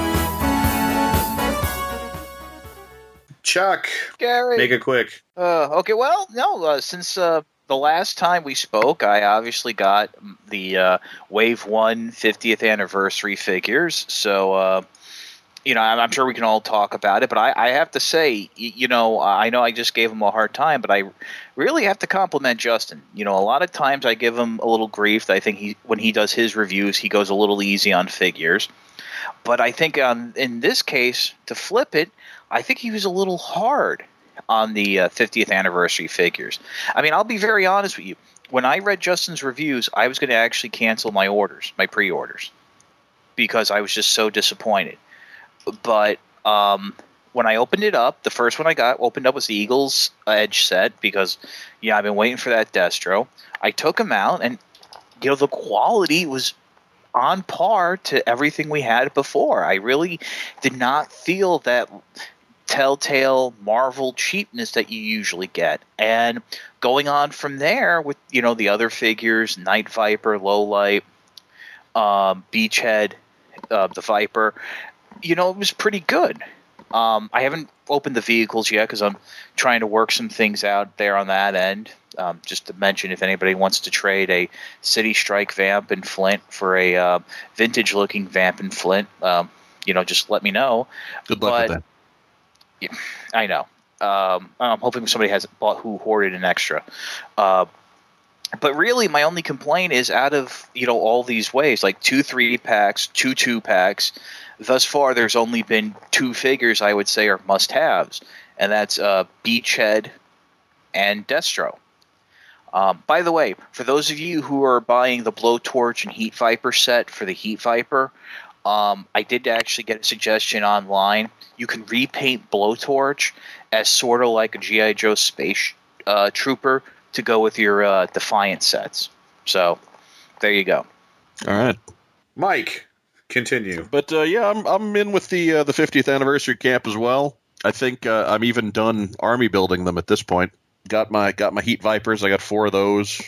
Speaker 2: Chuck.
Speaker 3: Gary.
Speaker 2: Make it quick.
Speaker 3: Okay, well, no, since the last time we spoke, I obviously got the Wave 1 50th anniversary figures. So, I'm sure we can all talk about it. But I have to say, I know I just gave him a hard time, but I really have to compliment Justin. A lot of times I give him a little grief. I think when he does his reviews, he goes a little easy on figures. But I think in this case, to flip it, I think he was a little hard on the 50th anniversary figures. I mean, I'll be very honest with you. When I read Justin's reviews, I was going to actually cancel my pre-orders, because I was just so disappointed. But when I opened it up, the first one I opened up was the Eagles Edge set, because, I've been waiting for that Destro. I took him out, and, the quality was on par to everything we had before. I really did not feel that Telltale Marvel cheapness that you usually get. And going on from there with, the other figures, Night Viper, Lowlight, Beachhead, the Viper, it was pretty good. I haven't opened the vehicles yet because I'm trying to work some things out there on that end. Just to mention, if anybody wants to trade a City Strike Vamp in Flint for a vintage-looking Vamp in Flint, just let me know.
Speaker 5: Good luck with that.
Speaker 3: Yeah, I know. I'm hoping somebody has bought who hoarded an extra. But really, my only complaint is out of all these ways, like 2 3-packs, 2 2-packs. Thus far, there's only been 2 figures I would say are must-haves, and that's Beachhead and Destro. By the way, for those of you who are buying the Blowtorch and Heat Viper set for the Heat Viper, I did actually get a suggestion online. You can repaint Blowtorch as sort of like a G.I. Joe Space Trooper to go with your Defiant sets. So, there you go.
Speaker 5: All right.
Speaker 2: Mike, continue.
Speaker 5: But, I'm in with the 50th anniversary camp as well. I think I'm even done army building them at this point. Got my Heat Vipers. I got 4 of those.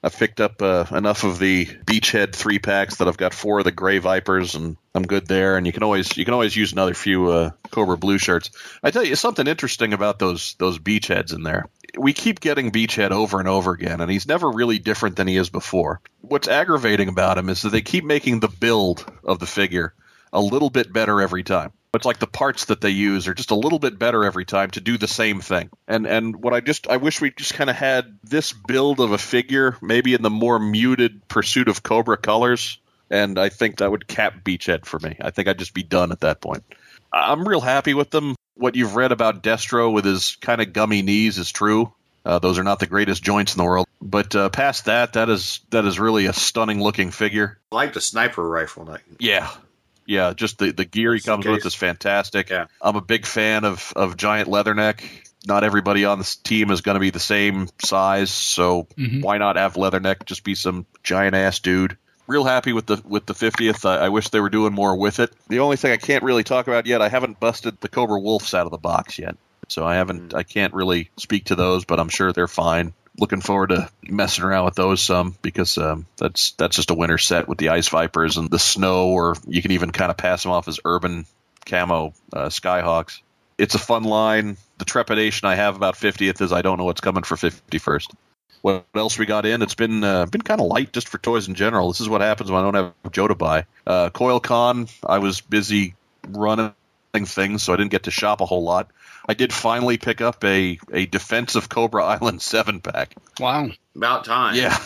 Speaker 5: I've picked up enough of the Beachhead 3-packs that I've got 4 of the Gray Vipers, and I'm good there. And you can always use another few Cobra Blue shirts. I tell you, something interesting about those Beachheads in there. We keep getting Beachhead over and over again, and he's never really different than he is before. What's aggravating about him is that they keep making the build of the figure a little bit better every time. It's like the parts that they use are just a little bit better every time to do the same thing. And what I wish we just kind of had this build of a figure, maybe in the more muted Pursuit of Cobra colors, and I think that would cap Beachhead for me. I think I'd just be done at that point. I'm real happy with them. What you've read about Destro with his kind of gummy knees is true. Those are not the greatest joints in the world. But past that is really a stunning looking figure.
Speaker 2: I like the sniper rifle.
Speaker 5: Yeah, just the gear he comes with is fantastic.
Speaker 2: Yeah.
Speaker 5: I'm a big fan of Giant Leatherneck. Not everybody on this team is going to be the same size, so why not have Leatherneck just be some giant-ass dude? Real happy with the 50th. I wish they were doing more with it. The only thing I can't really talk about yet, I haven't busted the Cobra Wolves out of the box yet. So I can't really speak to those, but I'm sure they're fine. Looking forward to messing around with those some because that's just a winter set with the Ice Vipers and the snow, or you can even kind of pass them off as urban camo Skyhawks. It's a fun line. The trepidation I have about 50th is I don't know what's coming for 51st. What else we got in? It's been kind of light just for toys in general. This is what happens when I don't have Joe to buy. Coil Con, I was busy running things, so I didn't get to shop a whole lot. I did finally pick up a Defensive Cobra Island 7-pack.
Speaker 4: Wow.
Speaker 2: About time.
Speaker 5: Yeah.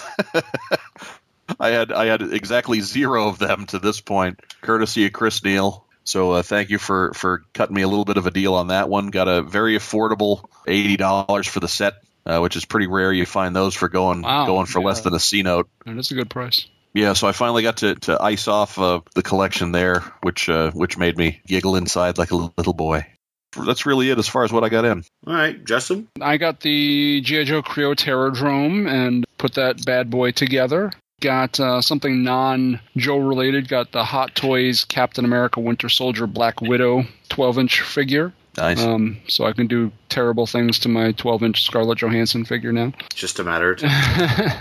Speaker 5: I had exactly 0 of them to this point, courtesy of Chris Neal. So thank you for cutting me a little bit of a deal on that one. Got a very affordable $80 for the set, which is pretty rare. You find those for going for less than a C-note.
Speaker 4: That's a good price.
Speaker 5: Yeah, so I finally got to ice off the collection there, which made me giggle inside like a little boy. That's really it as far as what I got in.
Speaker 2: All right, Justin?
Speaker 4: I got the G.I. Joe Creo Terradrome and put that bad boy together. Got something non-Joe related. Got the Hot Toys Captain America Winter Soldier Black Widow 12-inch figure.
Speaker 5: Nice.
Speaker 4: So I can do terrible things to my 12-inch Scarlett Johansson figure now.
Speaker 2: Just a matter of time.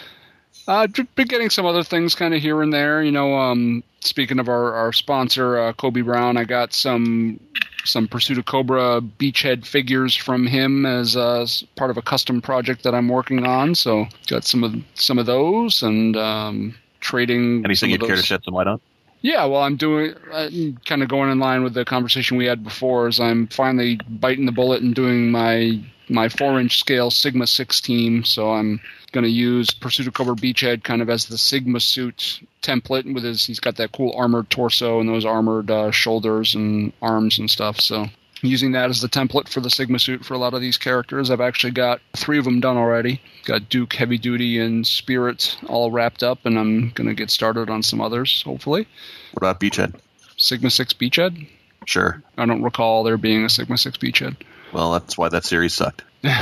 Speaker 4: I've been getting some other things kind of here and there. Speaking of our sponsor, Kobe Brown, I got some Pursuit of Cobra Beachhead figures from him as part of a custom project that I'm working on. So got some of those and trading.
Speaker 5: Anything you'd care to shed some light on?
Speaker 4: Yeah, well, I'm doing kind of going in line with the conversation we had before. Is I'm finally biting the bullet and doing my 4-inch scale Sigma 6 team. So I'm going to use Pursuit of Cobra Beachhead kind of as the Sigma suit template with he's got that cool armored torso and those armored shoulders and arms and stuff. So using that as the template for the Sigma suit for a lot of these characters. I've actually got 3 of them done already. Got Duke, Heavy Duty, and Spirit all wrapped up, and I'm going to get started on some others, hopefully.
Speaker 5: What about Beachhead?
Speaker 4: Sigma 6 Beachhead?
Speaker 5: Sure.
Speaker 4: I don't recall there being a Sigma 6 Beachhead.
Speaker 5: Well, that's why that series sucked.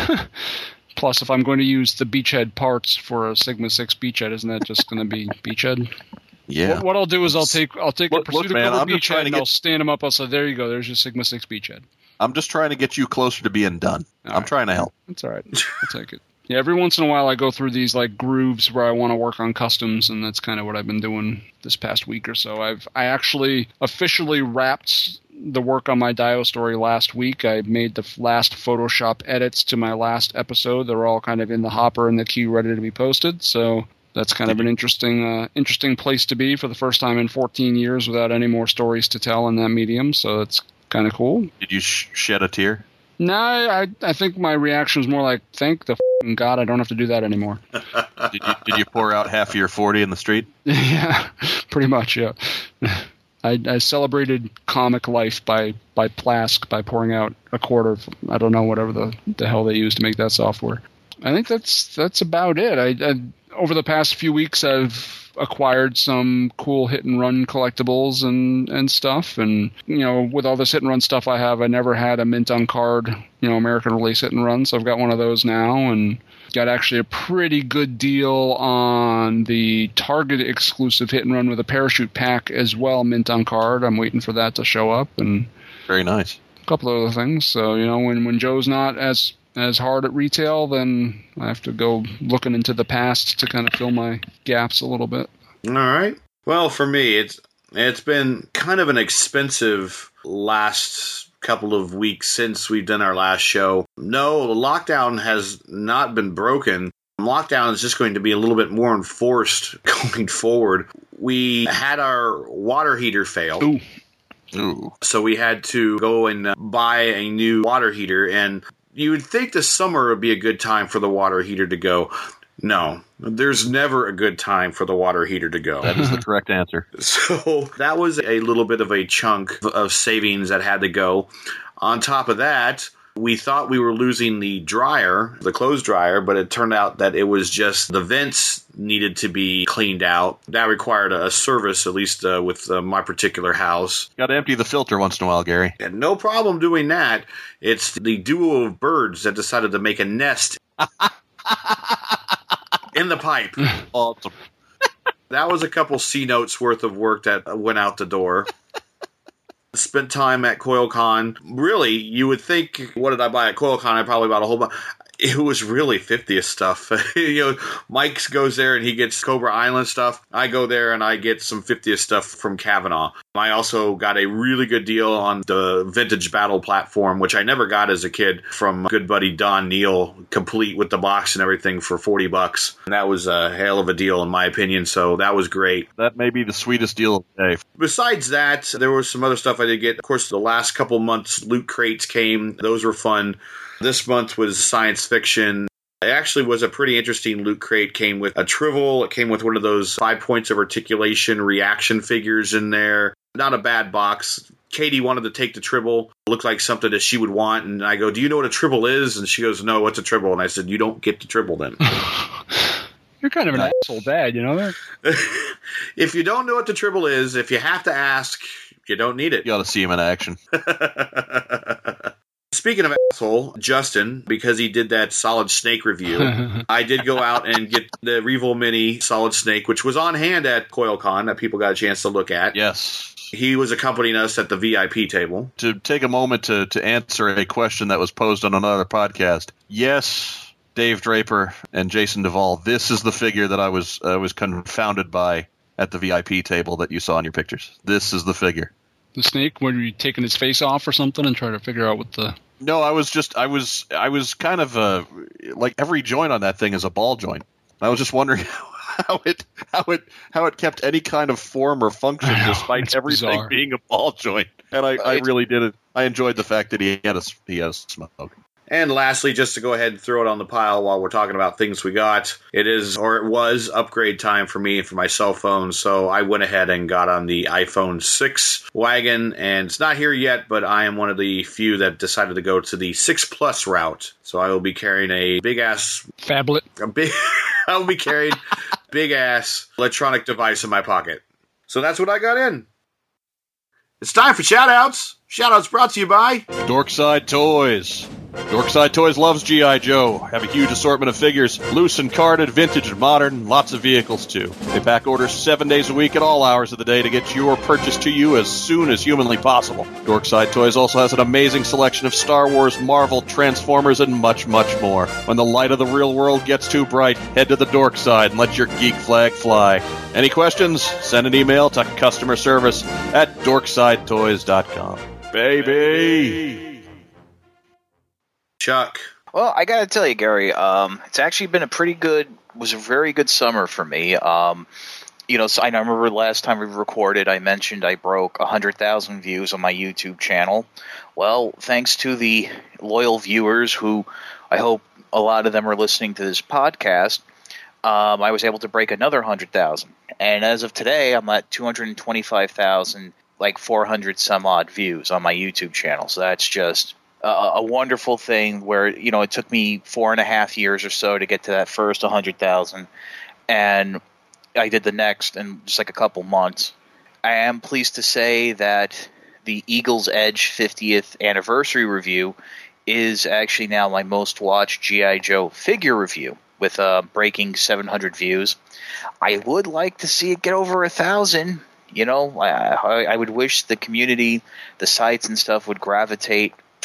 Speaker 4: Plus, if I'm going to use the Beachhead parts for a Sigma 6 Beachhead, isn't that just going to be Beachhead?
Speaker 5: Yeah.
Speaker 4: What I'll do is I'll take a Pursuit of Cobra Beachhead and
Speaker 5: I'll
Speaker 4: stand them up. I'll say, there you go. There's your Sigma 6 Beachhead.
Speaker 5: I'm just trying to get you closer to being done. I'm trying to help.
Speaker 4: That's all right. I'll take it. Yeah, every once in a while I go through these like grooves where I want to work on customs, and that's kind of what I've been doing this past week or so. I actually officially wrapped the work on my Dio story last week. I made the last Photoshop edits to my last episode. They're all kind of in the hopper and the queue ready to be posted. So that's kind of an interesting place to be for the first time in 14 years without any more stories to tell in that medium. So that's kind of cool.
Speaker 5: Did you shed a tear?
Speaker 4: No, I think my reaction was more like, thank the f***ing God I don't have to do that anymore.
Speaker 5: Did you pour out half of your 40 in the street?
Speaker 4: Yeah, pretty much, yeah. I celebrated comic life by Plask by pouring out a quart of, I don't know, whatever the hell they use to make that software. I think that's about it. I over the past few weeks, I've acquired some cool hit and run collectibles and stuff. And, with all this hit and run stuff I have, I never had a mint on card, American release hit and run. So I've got one of those now and got actually a pretty good deal on the Target exclusive hit and run with a parachute pack as well, mint on card. I'm waiting for that to show up. And
Speaker 5: very nice.
Speaker 4: A couple of other things. So, when Joe's not as as hard at retail, then I have to go looking into the past to kind of fill my gaps a little bit.
Speaker 2: All right. Well, for me, it's been kind of an expensive last couple of weeks since we've done our last show. No, the lockdown has not been broken. Lockdown is just going to be a little bit more enforced going forward. We had our water heater fail.
Speaker 5: Ooh.
Speaker 2: So we had to go and buy a new water heater, and you would think the summer would be a good time for the water heater to go. No, there's never a good time for the water heater to go.
Speaker 5: That is the correct answer.
Speaker 2: So that was a little bit of a chunk of savings that had to go. On top of that, we thought we were losing the dryer, the clothes dryer, but it turned out that it was just the vents needed to be cleaned out. That required a service, at least with my particular house.
Speaker 5: Got to empty the filter once in a while, Gary.
Speaker 2: And no problem doing that. It's the duo of birds that decided to make a nest in the pipe.
Speaker 5: Awesome.
Speaker 2: That was a couple C notes worth of work that went out the door. Spent time at CoilCon. Really, you would think, what did I buy at CoilCon? I probably bought a whole bunch. It was really 50th stuff. Mike goes there and he gets Cobra Island stuff. I go there and I get some 50th stuff from Kavanaugh. I also got a really good deal on the Vintage Battle platform, which I never got as a kid, from good buddy Don Neal, complete with the box and everything for $40. And that was a hell of a deal in my opinion, so that was great.
Speaker 5: That may be the sweetest deal of the day.
Speaker 2: Besides that, there was some other stuff I did get. Of course, the last couple months, loot crates came. Those were fun. This month was science fiction. It actually was a pretty interesting loot crate. Came with a Trivial. It came with one of those 5 points of articulation reaction figures in there. Not a bad box. Katie wanted to take the Tribble. Looked like something that she would want. And I go, do you know what a Tribble is? And she goes, no, what's a Tribble? And I said, you don't get the Tribble then.
Speaker 4: You're kind of an asshole dad, you know that?
Speaker 2: If you don't know what the Tribble is, if you have to ask, you don't need it.
Speaker 5: You ought to see him in action.
Speaker 2: Speaking of asshole, Justin, because he did that Solid Snake review, I did go out and get the Revo Mini Solid Snake, which was on hand at CoilCon that people got a chance to look at.
Speaker 5: Yes.
Speaker 2: He was accompanying us at the VIP table.
Speaker 5: To take a moment to answer a question that was posed on another podcast. Yes, Dave Draper and Jason Duvall, this is the figure that I was confounded by at the VIP table that you saw in your pictures. This is the figure.
Speaker 4: The snake, were you taking his face off or something and trying to figure out what the...
Speaker 5: No, I was kind of like every joint on that thing is a ball joint. I was just wondering how it kept any kind of form or function despite everything
Speaker 4: bizarre.
Speaker 5: being a ball joint. And I really did it. I enjoyed the fact that he had a smoke.
Speaker 2: And lastly, just to go ahead and throw it on the pile while we're talking about things we got, it was upgrade time for me and for my cell phone, so I went ahead and got on the iPhone 6 wagon, and it's not here yet, but I am one of the few that decided to go to the 6 Plus route, so I will be carrying a big-ass...
Speaker 4: phablet.
Speaker 2: I will be carrying big-ass electronic device in my pocket. So that's what I got in. It's time for shout-outs. Shout-outs brought to you by...
Speaker 5: Dorkside Toys. Dorkside Toys loves G.I. Joe. Have a huge assortment of figures, loose and carded, vintage and modern, lots of vehicles too. They back order 7 days a week at all hours of the day to get your purchase to you as soon as humanly possible. Dorkside Toys also has an amazing selection of Star Wars, Marvel, Transformers, and much, much more. When the light of the real world gets too bright, head to the Dorkside and let your geek flag fly. Any questions? Send an email to customer service at dorksidetoys.com. Baby!
Speaker 2: Chuck.
Speaker 3: Well, I got to tell you, Gary, it's actually been was a very good summer for me. So I remember last time we recorded, I mentioned I broke 100,000 views on my YouTube channel. Well, thanks to the loyal viewers who I hope a lot of them are listening to this podcast, I was able to break another 100,000. And as of today, I'm at 225,000, like 400 some odd views on my YouTube channel. So that's just a wonderful thing where, it took me 4.5 years or so to get to that first 100,000. And I did the next in just like a couple months. I am pleased to say that the Eagle's Edge 50th anniversary review is actually now my most watched G.I. Joe figure review, with breaking 700 views. I would like to see it get over 1,000. I would wish the community, the sites and stuff would gravitate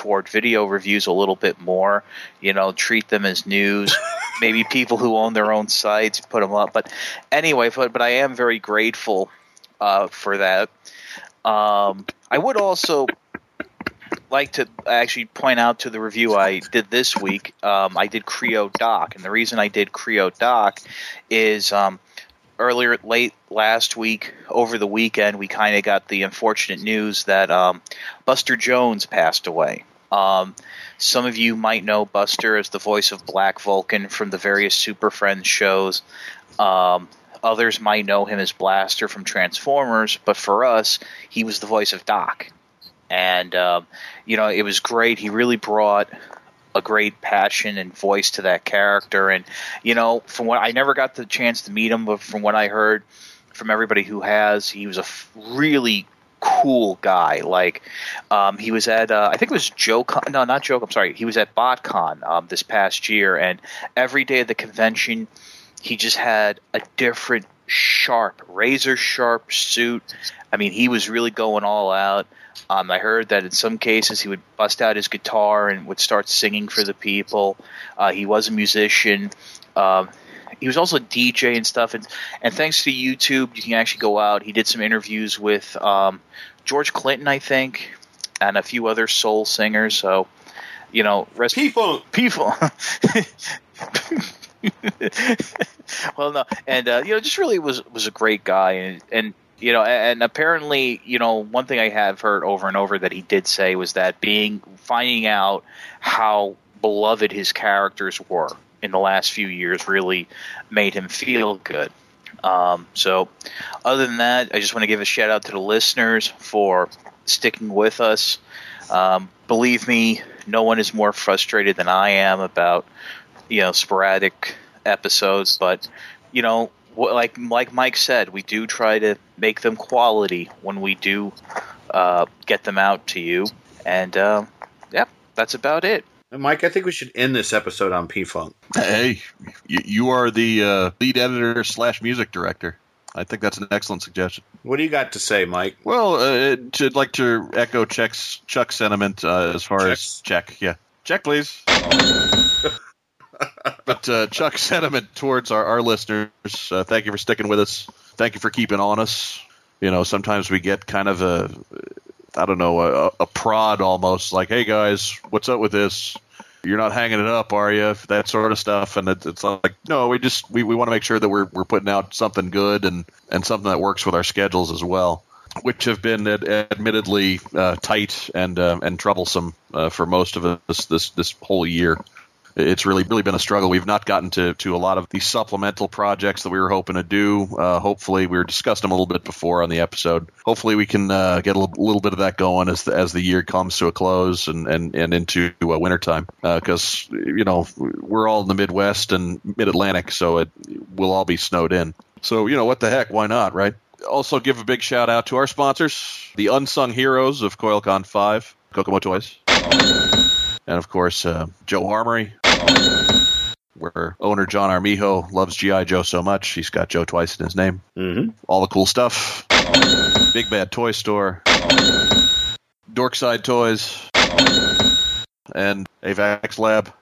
Speaker 3: toward video reviews a little bit more. Treat them as news. Maybe people who own their own sites put them up. But anyway, but I am very grateful for that. I would also like to actually point out to the review I did this week. I did Creo Doc, and the reason I did Creo Doc is late last week, over the weekend, we kind of got the unfortunate news that Buster Jones passed away. Some of you might know Buster as the voice of Black Vulcan from the various Super Friends shows. Others might know him as Blaster from Transformers, but for us, he was the voice of Doc. And, it was great. He really brought a great passion and voice to that character. And, from what I never got the chance to meet him, but from what I heard from everybody who has, he was a really cool guy. Like, he was at, I think it was JoeCon. No, not Joe. I'm sorry. He was at BotCon this past year. And every day of the convention, he just had a different razor sharp suit. I mean, he was really going all out. I heard that in some cases he would bust out his guitar and would start singing for the people. He was a musician. He was also a DJ and stuff. And thanks to YouTube, you can actually go out. He did some interviews with George Clinton, I think, and a few other soul singers. So, rest
Speaker 2: P-Funk.
Speaker 3: Well, no, and just really was a great guy, and and apparently, one thing I have heard over and over that he did say was that finding out how beloved his characters were in the last few years really made him feel good. So, other than that, I just want to give a shout out to the listeners for sticking with us. Believe me, no one is more frustrated than I am about sporadic episodes, but like Mike said, we do try to make them quality when we do get them out to you. And that's about it.
Speaker 2: Mike, I think we should end this episode on P-Funk.
Speaker 5: Hey, you are the lead editor / music director. I think that's an excellent suggestion.
Speaker 2: What do you got to say, Mike?
Speaker 5: Well, I'd like to echo Chuck's sentiment as far as check. Yeah. Check, please. But Chuck's sentiment towards our listeners, thank you for sticking with us. Thank you for keeping on us. Sometimes we get kind of a prod almost, like, hey guys, what's up with this? You're not hanging it up, are you? That sort of stuff. And it's like, no, we want to make sure that we're putting out something good and something that works with our schedules as well, which have been admittedly tight and troublesome for most of us this whole year. It's really been a struggle. We've not gotten to a lot of these supplemental projects that we were hoping to do. Hopefully, we were discussing them a little bit before on the episode. Hopefully, we can get a little bit of that going as the year comes to a close and into wintertime. Because we're all in the Midwest and Mid-Atlantic, so we'll all be snowed in. So what the heck? Why not, right? Also, give a big shout out to our sponsors, the unsung heroes of CoilCon 5, Kokomo Toys. And, of course, Joe Armory, where owner John Armijo loves G.I. Joe so much, he's got Joe twice in his name.
Speaker 2: Mm-hmm.
Speaker 5: All the cool stuff. Big Bad Toy Store. Dorkside Toys. And AVAX Lab.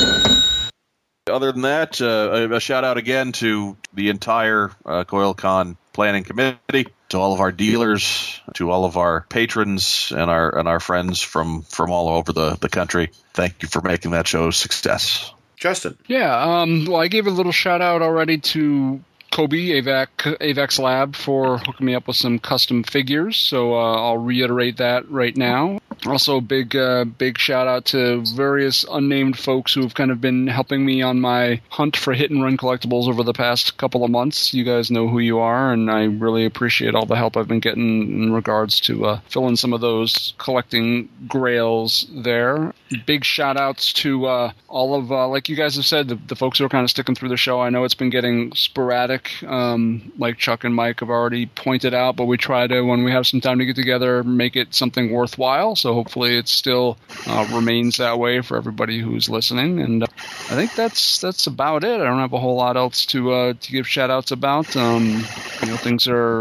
Speaker 5: Other than that, a shout-out again to the entire CoilCon planning committee, to all of our dealers, to all of our patrons, and our friends from all over the country. Thank you for making that show a success.
Speaker 2: Justin.
Speaker 4: Yeah, well, I gave a little shout-out already to Kobe, AVAX Lab, for hooking me up with some custom figures, so I'll reiterate that right now. Also, big shout-out to various unnamed folks who have kind of been helping me on my hunt for hit-and-run collectibles over the past couple of months. You guys know who you are, and I really appreciate all the help I've been getting in regards to filling some of those collecting grails there. Big shout-outs to all of, like you guys have said, the folks who are kind of sticking through the show. I know it's been getting sporadic, like Chuck and Mike have already pointed out, but we try to, when we have some time to get together, make it something worthwhile. So hopefully it still remains that way for everybody who's listening. And I think that's about it. I don't have a whole lot else to give shout outs about. Things are,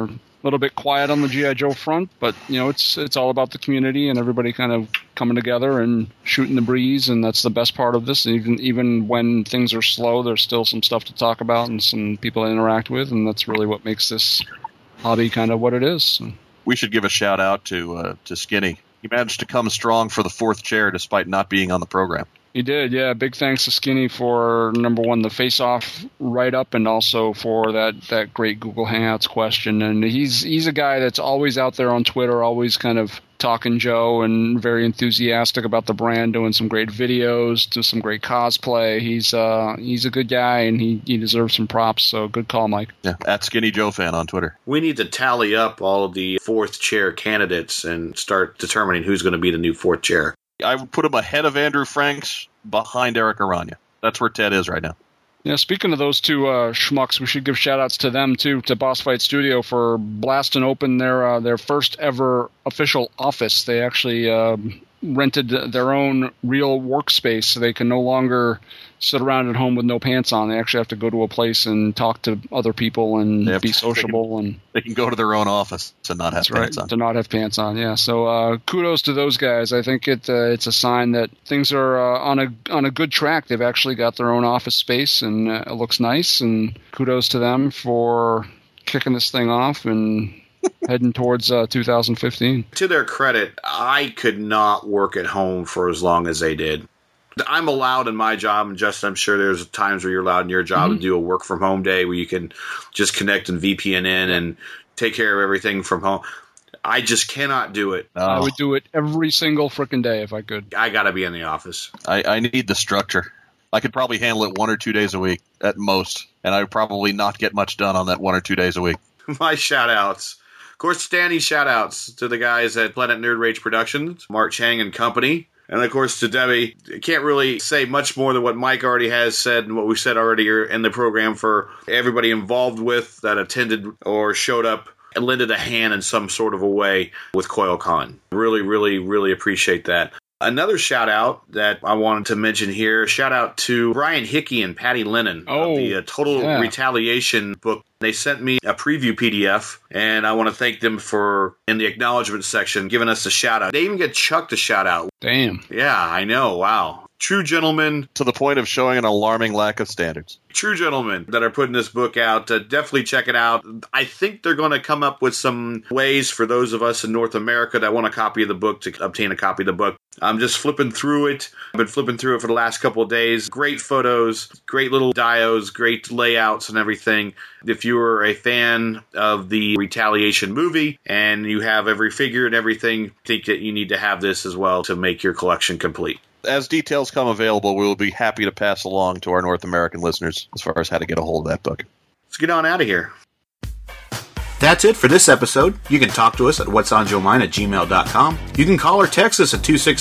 Speaker 4: little bit quiet on the G.I. Joe front, but it's all about the community and everybody kind of coming together and shooting the breeze, and that's the best part of this. Even when things are slow, there's still some stuff to talk about and some people to interact with, and that's really what makes this hobby kind of what it is.
Speaker 5: We should give a shout out to Skinny. He managed to come strong for the fourth chair despite not being on the program.
Speaker 4: He did, yeah. Big thanks to Skinny for, number one, the face-off write-up, and also for that great Google Hangouts question. And he's a guy that's always out there on Twitter, always kind of talking Joe and very enthusiastic about the brand, doing some great videos, do some great cosplay. He's a good guy, and he deserves some props, so good call, Mike.
Speaker 5: Yeah, at Skinny Joe Fan on Twitter.
Speaker 2: We need to tally up all of the fourth chair candidates and start determining who's going to be the new fourth chair.
Speaker 5: I would put him ahead of Andrew Franks, behind Eric Aranya. That's where Ted is right now.
Speaker 4: Yeah, speaking of those two schmucks, we should give shout-outs to them, too, to Boss Fight Studio for blasting open their first ever official office. They actually rented their own real workspace, so they can no longer sit around at home with no pants on. They actually have to go to a place and talk to other people and be sociable.
Speaker 5: They can go to their own office and not have pants on.
Speaker 4: To not have pants on, yeah. So kudos to those guys. I think it's a sign that things are on a good track. They've actually got their own office space, and it looks nice. And kudos to them for kicking this thing off and heading towards 2015.
Speaker 2: To their credit, I could not work at home for as long as they did. I'm allowed in my job, and Justin, I'm sure there's times where you're allowed in your job to do a work from home day where you can just connect and VPN in and take care of everything from home. I just cannot do it.
Speaker 4: I would do it every single frickin' day if I could.
Speaker 2: I got to be in the office.
Speaker 5: I need the structure. I could probably handle it 1 or 2 days a week at most, and I would probably not get much done on that 1 or 2 days a week.
Speaker 2: My shout-outs. Of course, Stanley shout-outs to the guys at Planet Nerd Rage Productions, Mark Chang and company. And, of course, to Debbie. I can't really say much more than what Mike already has said and what we said already in the program for everybody involved with that attended or showed up and lended a hand in some sort of a way with CoilCon. Really, really, really appreciate that. Another shout-out that I wanted to mention here, shout-out to Brian Hickey and Patty Lennon of the Total Retaliation book. They sent me a preview PDF, and I want to thank them for, in the acknowledgement section, giving us a shout-out. They even get Chuck to shout-out.
Speaker 4: Damn.
Speaker 2: Yeah, I know. Wow. True gentlemen.
Speaker 5: To the point of showing an alarming lack of standards.
Speaker 2: True gentlemen that are putting this book out. Definitely check it out. I think they're going to come up with some ways for those of us in North America that want a copy of the book to obtain a copy of the book. I'm just flipping through it. I've been flipping through it for the last couple of days. Great photos, great little dios, great layouts and everything. If you are a fan of the Retaliation movie and you have every figure and everything, I think that you need to have this as well to make your collection complete.
Speaker 5: As details come available, we will be happy to pass along to our North American listeners as far as how to get a hold of that book.
Speaker 2: Let's get on out of here.
Speaker 6: That's it for this episode. You can talk to us at whatsonjoemine@gmail.com. You can call or text us at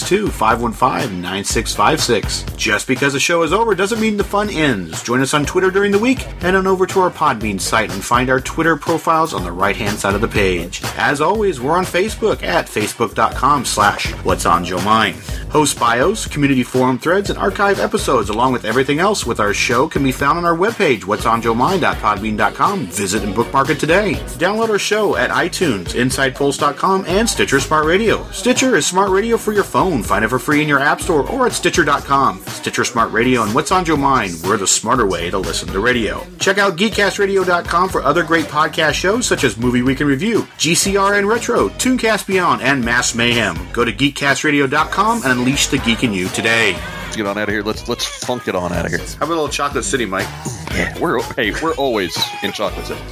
Speaker 6: 262-515-9656. Just because the show is over doesn't mean the fun ends. Join us on Twitter during the week. Head on over to our Podbean site and find our Twitter profiles on the right-hand side of the page. As always, we're on Facebook at facebook.com/whatsonjoemine. Host bios, community forum threads, and archive episodes, along with everything else with our show, can be found on our webpage, whatsonjoemine.podbean.com. Visit and bookmark it today. Download our show at iTunes, InsidePulse.com, and Stitcher Smart Radio. Stitcher is smart radio for your phone. Find it for free in your app store or at Stitcher.com. Stitcher Smart Radio and What's on Joe Mind, we're the smarter way to listen to radio. Check out GeekCastRadio.com for other great podcast shows such as Movie Week in Review, GCR and Retro, Tooncast Beyond, and Mass Mayhem. Go to GeekCastRadio.com and unleash the geek in you today.
Speaker 5: Let's get on out of here. Let's funk it on out of here.
Speaker 2: How about a little Chocolate City, Mike?
Speaker 5: Yeah, we're always in Chocolate City.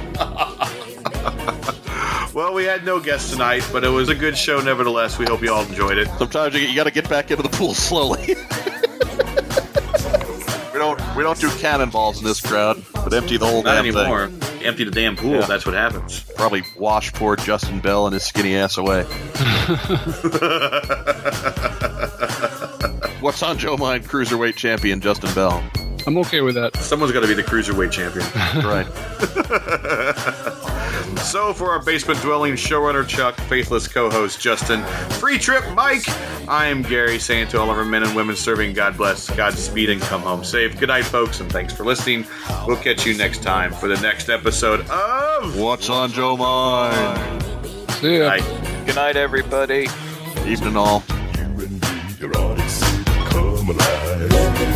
Speaker 2: Well, we had no guests tonight, but it was a good show nevertheless. We hope you all enjoyed it.
Speaker 5: Sometimes you got to get back into the pool slowly. we don't do cannonballs in this crowd, but empty the whole
Speaker 2: Not
Speaker 5: damn
Speaker 2: anymore.
Speaker 5: thing.
Speaker 2: Empty the damn pool. Yeah. That's what happens.
Speaker 5: Probably wash poor Justin Bell and his skinny ass away. What's on Joe Mind Cruiserweight Champion Justin Bell?
Speaker 4: I'm okay with that.
Speaker 2: Someone's got to be the Cruiserweight Champion.
Speaker 5: Right.
Speaker 2: So for our basement-dwelling showrunner Chuck, faithless co-host Justin, free trip Mike, I am Gary saying to all of our men and women serving, God bless, Godspeed, and come home safe. Good night, folks, and thanks for listening. We'll catch you next time for the next episode of
Speaker 5: What's on Joe Mind?
Speaker 4: See ya.
Speaker 3: Good night, everybody.
Speaker 5: Evening all.
Speaker 10: Your audience come alive.